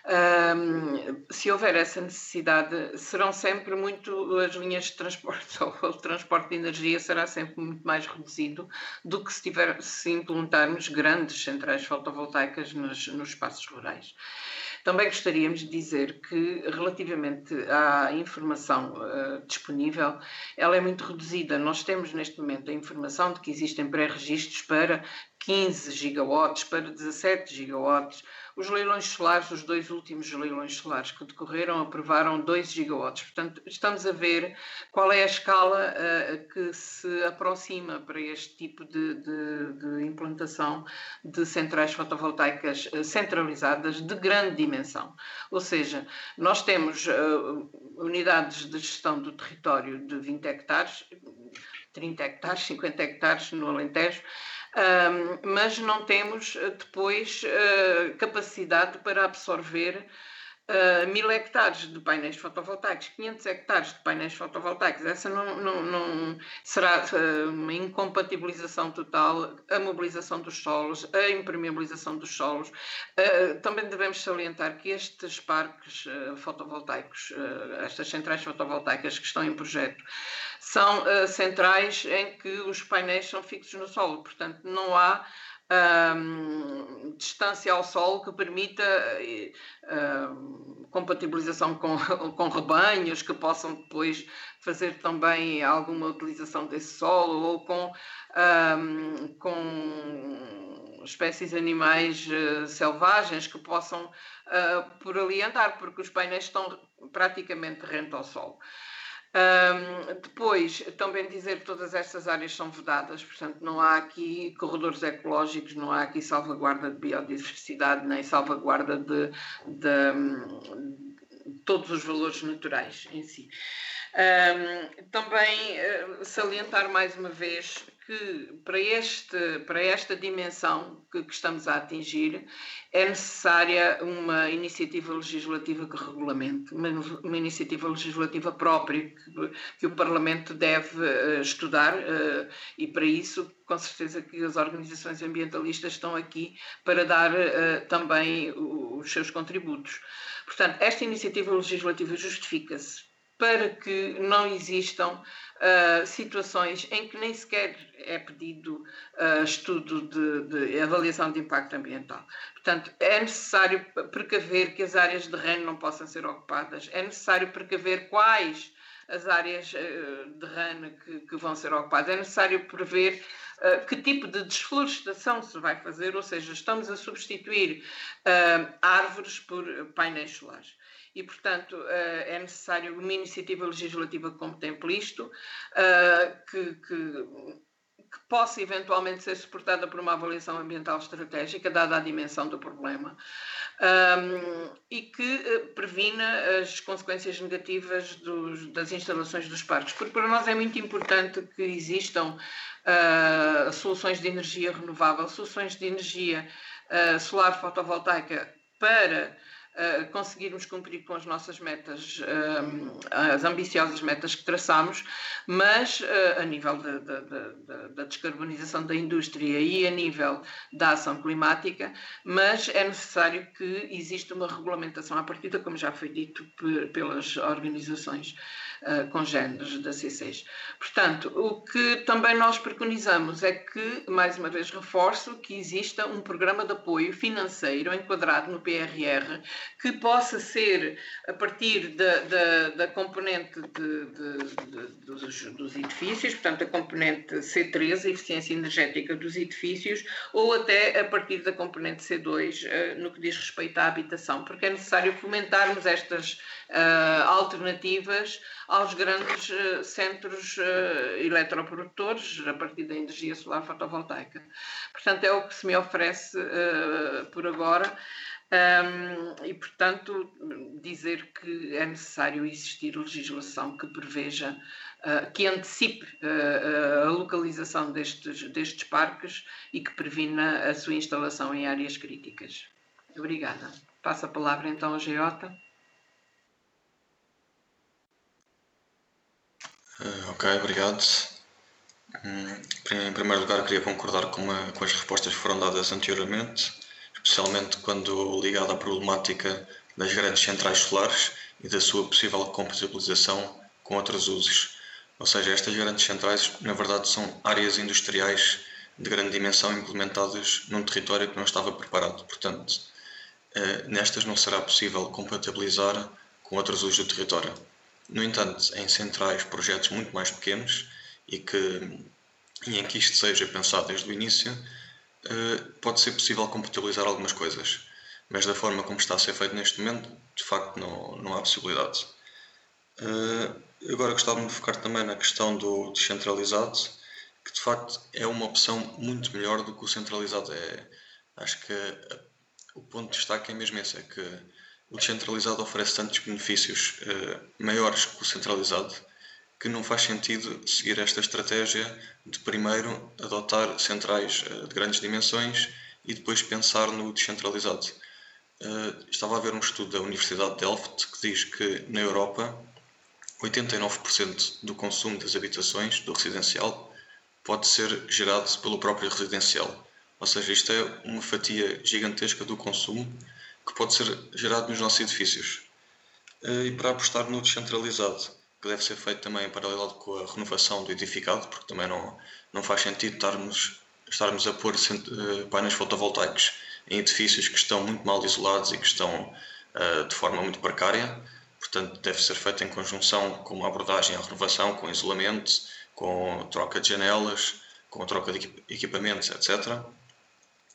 uh, se houver essa necessidade, serão sempre muito, as linhas de transporte ou o transporte de energia será sempre muito mais reduzido do que se, tiver, se implementarmos grandes centrais fotovoltaicas nos, nos espaços rurais. Também gostaríamos de dizer que, relativamente à informação uh, disponível, ela é muito reduzida. Nós temos neste momento a informação de que existem pré-registros para quinze gigawatts, para dezassete gigawatts. Os leilões solares, os dois últimos leilões solares que decorreram, aprovaram dois gigawatts. Portanto, estamos a ver qual é a escala uh, que se aproxima para este tipo de, de, de implantação de centrais fotovoltaicas uh, centralizadas de grande dimensão. Ou seja, nós temos uh, unidades de gestão do território de vinte hectares, trinta hectares, cinquenta hectares no Alentejo, Um, mas não temos depois uh, capacidade para absorver uh, mil hectares de painéis fotovoltaicos, quinhentos hectares de painéis fotovoltaicos. Essa não, não, não será uh, uma incompatibilização total, a mobilização dos solos, a impermeabilização dos solos. Uh, também devemos salientar que estes parques uh, fotovoltaicos, uh, estas centrais fotovoltaicas que estão em projeto, são uh, centrais em que os painéis são fixos no solo, portanto não há um, distância ao solo que permita uh, compatibilização com, com rebanhos que possam depois fazer também alguma utilização desse solo ou com, um, com espécies animais uh, selvagens que possam uh, por ali andar, porque os painéis estão praticamente rente ao solo. Um, depois, também dizer que todas estas áreas são vedadas, portanto não há aqui corredores ecológicos, não há aqui salvaguarda de biodiversidade, nem salvaguarda de, de, de todos os valores naturais em si. Um, também uh, salientar mais uma vez que para, este, para esta dimensão que, que estamos a atingir é necessária uma iniciativa legislativa que regulamente, uma, uma iniciativa legislativa própria que, que o Parlamento deve uh, estudar uh, e para isso com certeza que as organizações ambientalistas estão aqui para dar uh, também os seus contributos. Portanto, esta iniciativa legislativa justifica-se para que não existam uh, situações em que nem sequer é pedido uh, estudo de, de avaliação de impacto ambiental. Portanto, é necessário precaver que as áreas de reno não possam ser ocupadas, é necessário precaver quais as áreas uh, de reno que, que vão ser ocupadas, é necessário prever uh, que tipo de desflorestação se vai fazer, ou seja, estamos a substituir uh, árvores por painéis solares. E, portanto, é necessário uma iniciativa legislativa que contemple isto, que, que, que possa eventualmente ser suportada por uma avaliação ambiental estratégica, dada a dimensão do problema, e que previna as consequências negativas dos, das instalações dos parques. Porque para nós é muito importante que existam soluções de energia renovável, soluções de energia solar fotovoltaica para Uh, conseguirmos cumprir com as nossas metas, uh, as ambiciosas metas que traçamos, mas uh, a nível da, da, da, da descarbonização da indústria e a nível da ação climática, mas é necessário que exista uma regulamentação à partida, como já foi dito pelas organizações uh, congêneres da C seis. Portanto, o que também nós preconizamos é que, mais uma vez reforço, que exista um programa de apoio financeiro enquadrado no P R R que possa ser, a partir da, da, da componente de, de, de, dos, dos edifícios, portanto a componente C três, a eficiência energética dos edifícios, ou até a partir da componente C dois, no que diz respeito à habitação, porque é necessário fomentarmos estas uh, alternativas aos grandes uh, centros uh, eletroprodutores, a partir da energia solar fotovoltaica. Portanto, é o que se me oferece uh, por agora. Um, e, portanto, dizer que é necessário existir legislação que preveja, uh, que antecipe uh, a localização destes, destes parques e que previna a sua instalação em áreas críticas. Obrigada. Passo a palavra então ao G J. Uh, ok, obrigado. Hum, em primeiro lugar, queria concordar com, uma, com as respostas que foram dadas anteriormente, especialmente quando ligada à problemática das grandes centrais solares e da sua possível compatibilização com outros usos. Ou seja, estas grandes centrais, na verdade, são áreas industriais de grande dimensão implementadas num território que não estava preparado. Portanto, nestas não será possível compatibilizar com outros usos do território. No entanto, em centrais, projetos muito mais pequenos e, que, e em que isto seja pensado desde o início, Uh, pode ser possível compatibilizar algumas coisas, mas da forma como está a ser feito neste momento, de facto não, não há possibilidade. Uh, agora gostava de me focar também na questão do descentralizado, que de facto é uma opção muito melhor do que o centralizado. É, acho que uh, o ponto de destaque é mesmo esse, é que o descentralizado oferece tantos benefícios uh, maiores que o centralizado, que não faz sentido seguir esta estratégia de primeiro adotar centrais de grandes dimensões e depois pensar no descentralizado. Uh, estava a ver um estudo da Universidade de Delft que diz que na Europa oitenta e nove por cento do consumo das habitações do residencial pode ser gerado pelo próprio residencial. Ou seja, isto é uma fatia gigantesca do consumo que pode ser gerado nos nossos edifícios. Uh, e para apostar no descentralizado, que deve ser feito também em paralelo com a renovação do edificado, porque também não, não faz sentido estarmos, estarmos a pôr painéis fotovoltaicos em edifícios que estão muito mal isolados e que estão uh, de forma muito precária. Portanto, deve ser feito em conjunção com uma abordagem à renovação, com isolamento, com troca de janelas, com troca de equipamentos, etcétera.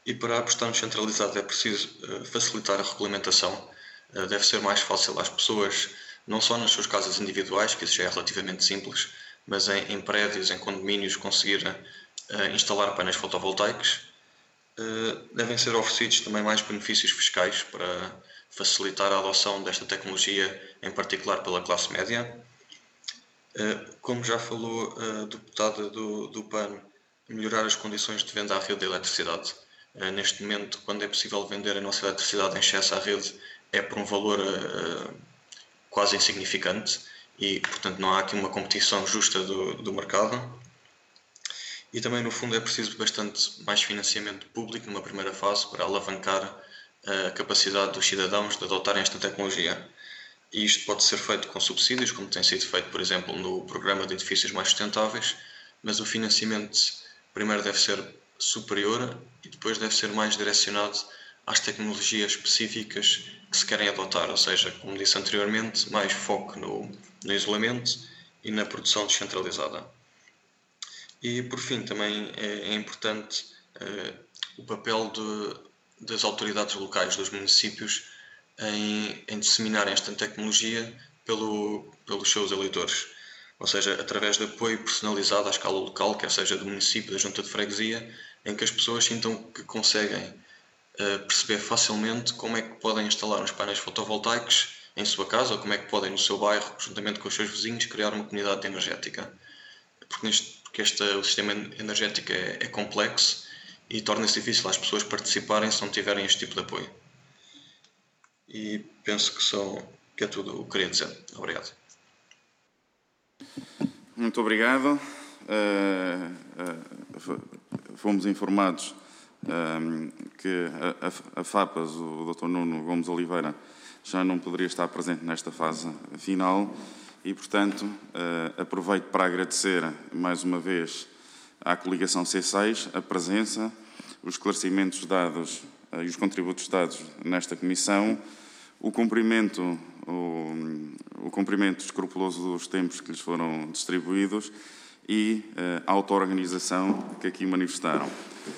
E para a prestação centralizada é preciso uh, facilitar a regulamentação. Uh, deve ser mais fácil às pessoas, não só nas suas casas individuais, que isso já é relativamente simples, mas em, em prédios, em condomínios, conseguir uh, instalar painéis fotovoltaicos. Uh, devem ser oferecidos também mais benefícios fiscais para facilitar a adoção desta tecnologia, em particular pela classe média. Uh, como já falou a deputada do, do P A N, melhorar as condições de venda à rede de eletricidade. Uh, neste momento, quando é possível vender a nossa eletricidade em excesso à rede, é por um valor uh, quase insignificante e, portanto, não há aqui uma competição justa do, do mercado. E também, no fundo, é preciso bastante mais financiamento público numa primeira fase para alavancar a capacidade dos cidadãos de adotarem esta tecnologia. E isto pode ser feito com subsídios, como tem sido feito, por exemplo, no Programa de Edifícios Mais Sustentáveis, mas o financiamento primeiro deve ser superior e depois deve ser mais direcionado às tecnologias específicas que se querem adotar, ou seja, como disse anteriormente, mais foco no, no isolamento e na produção descentralizada. E, por fim, também é, é importante uh, o papel de, das autoridades locais, dos municípios, em, em disseminarem esta tecnologia pelo, pelos seus eleitores. Ou seja, através de apoio personalizado à escala local, quer seja do município, da junta de freguesia, em que as pessoas sintam que conseguem uh, perceber facilmente como é que podem instalar uns painéis fotovoltaicos em sua casa, ou como é que podem, no seu bairro, juntamente com os seus vizinhos, criar uma comunidade energética. Porque, neste, porque este, o sistema energético é, é complexo e torna-se difícil às pessoas participarem se não tiverem este tipo de apoio. E penso que, só, que é tudo o que queria dizer. Obrigado. Muito obrigado. Uh, uh, fomos informados uh, que a, a, a FAPAS, o doutor Nuno Gomes Oliveira, já não poderia estar presente nesta fase final e, portanto, uh, aproveito para agradecer mais uma vez à coligação C seis a presença, os esclarecimentos dados uh, e os contributos dados nesta comissão, o cumprimento, o, o cumprimento escrupuloso dos tempos que lhes foram distribuídos e uh, a auto-organização que aqui manifestaram.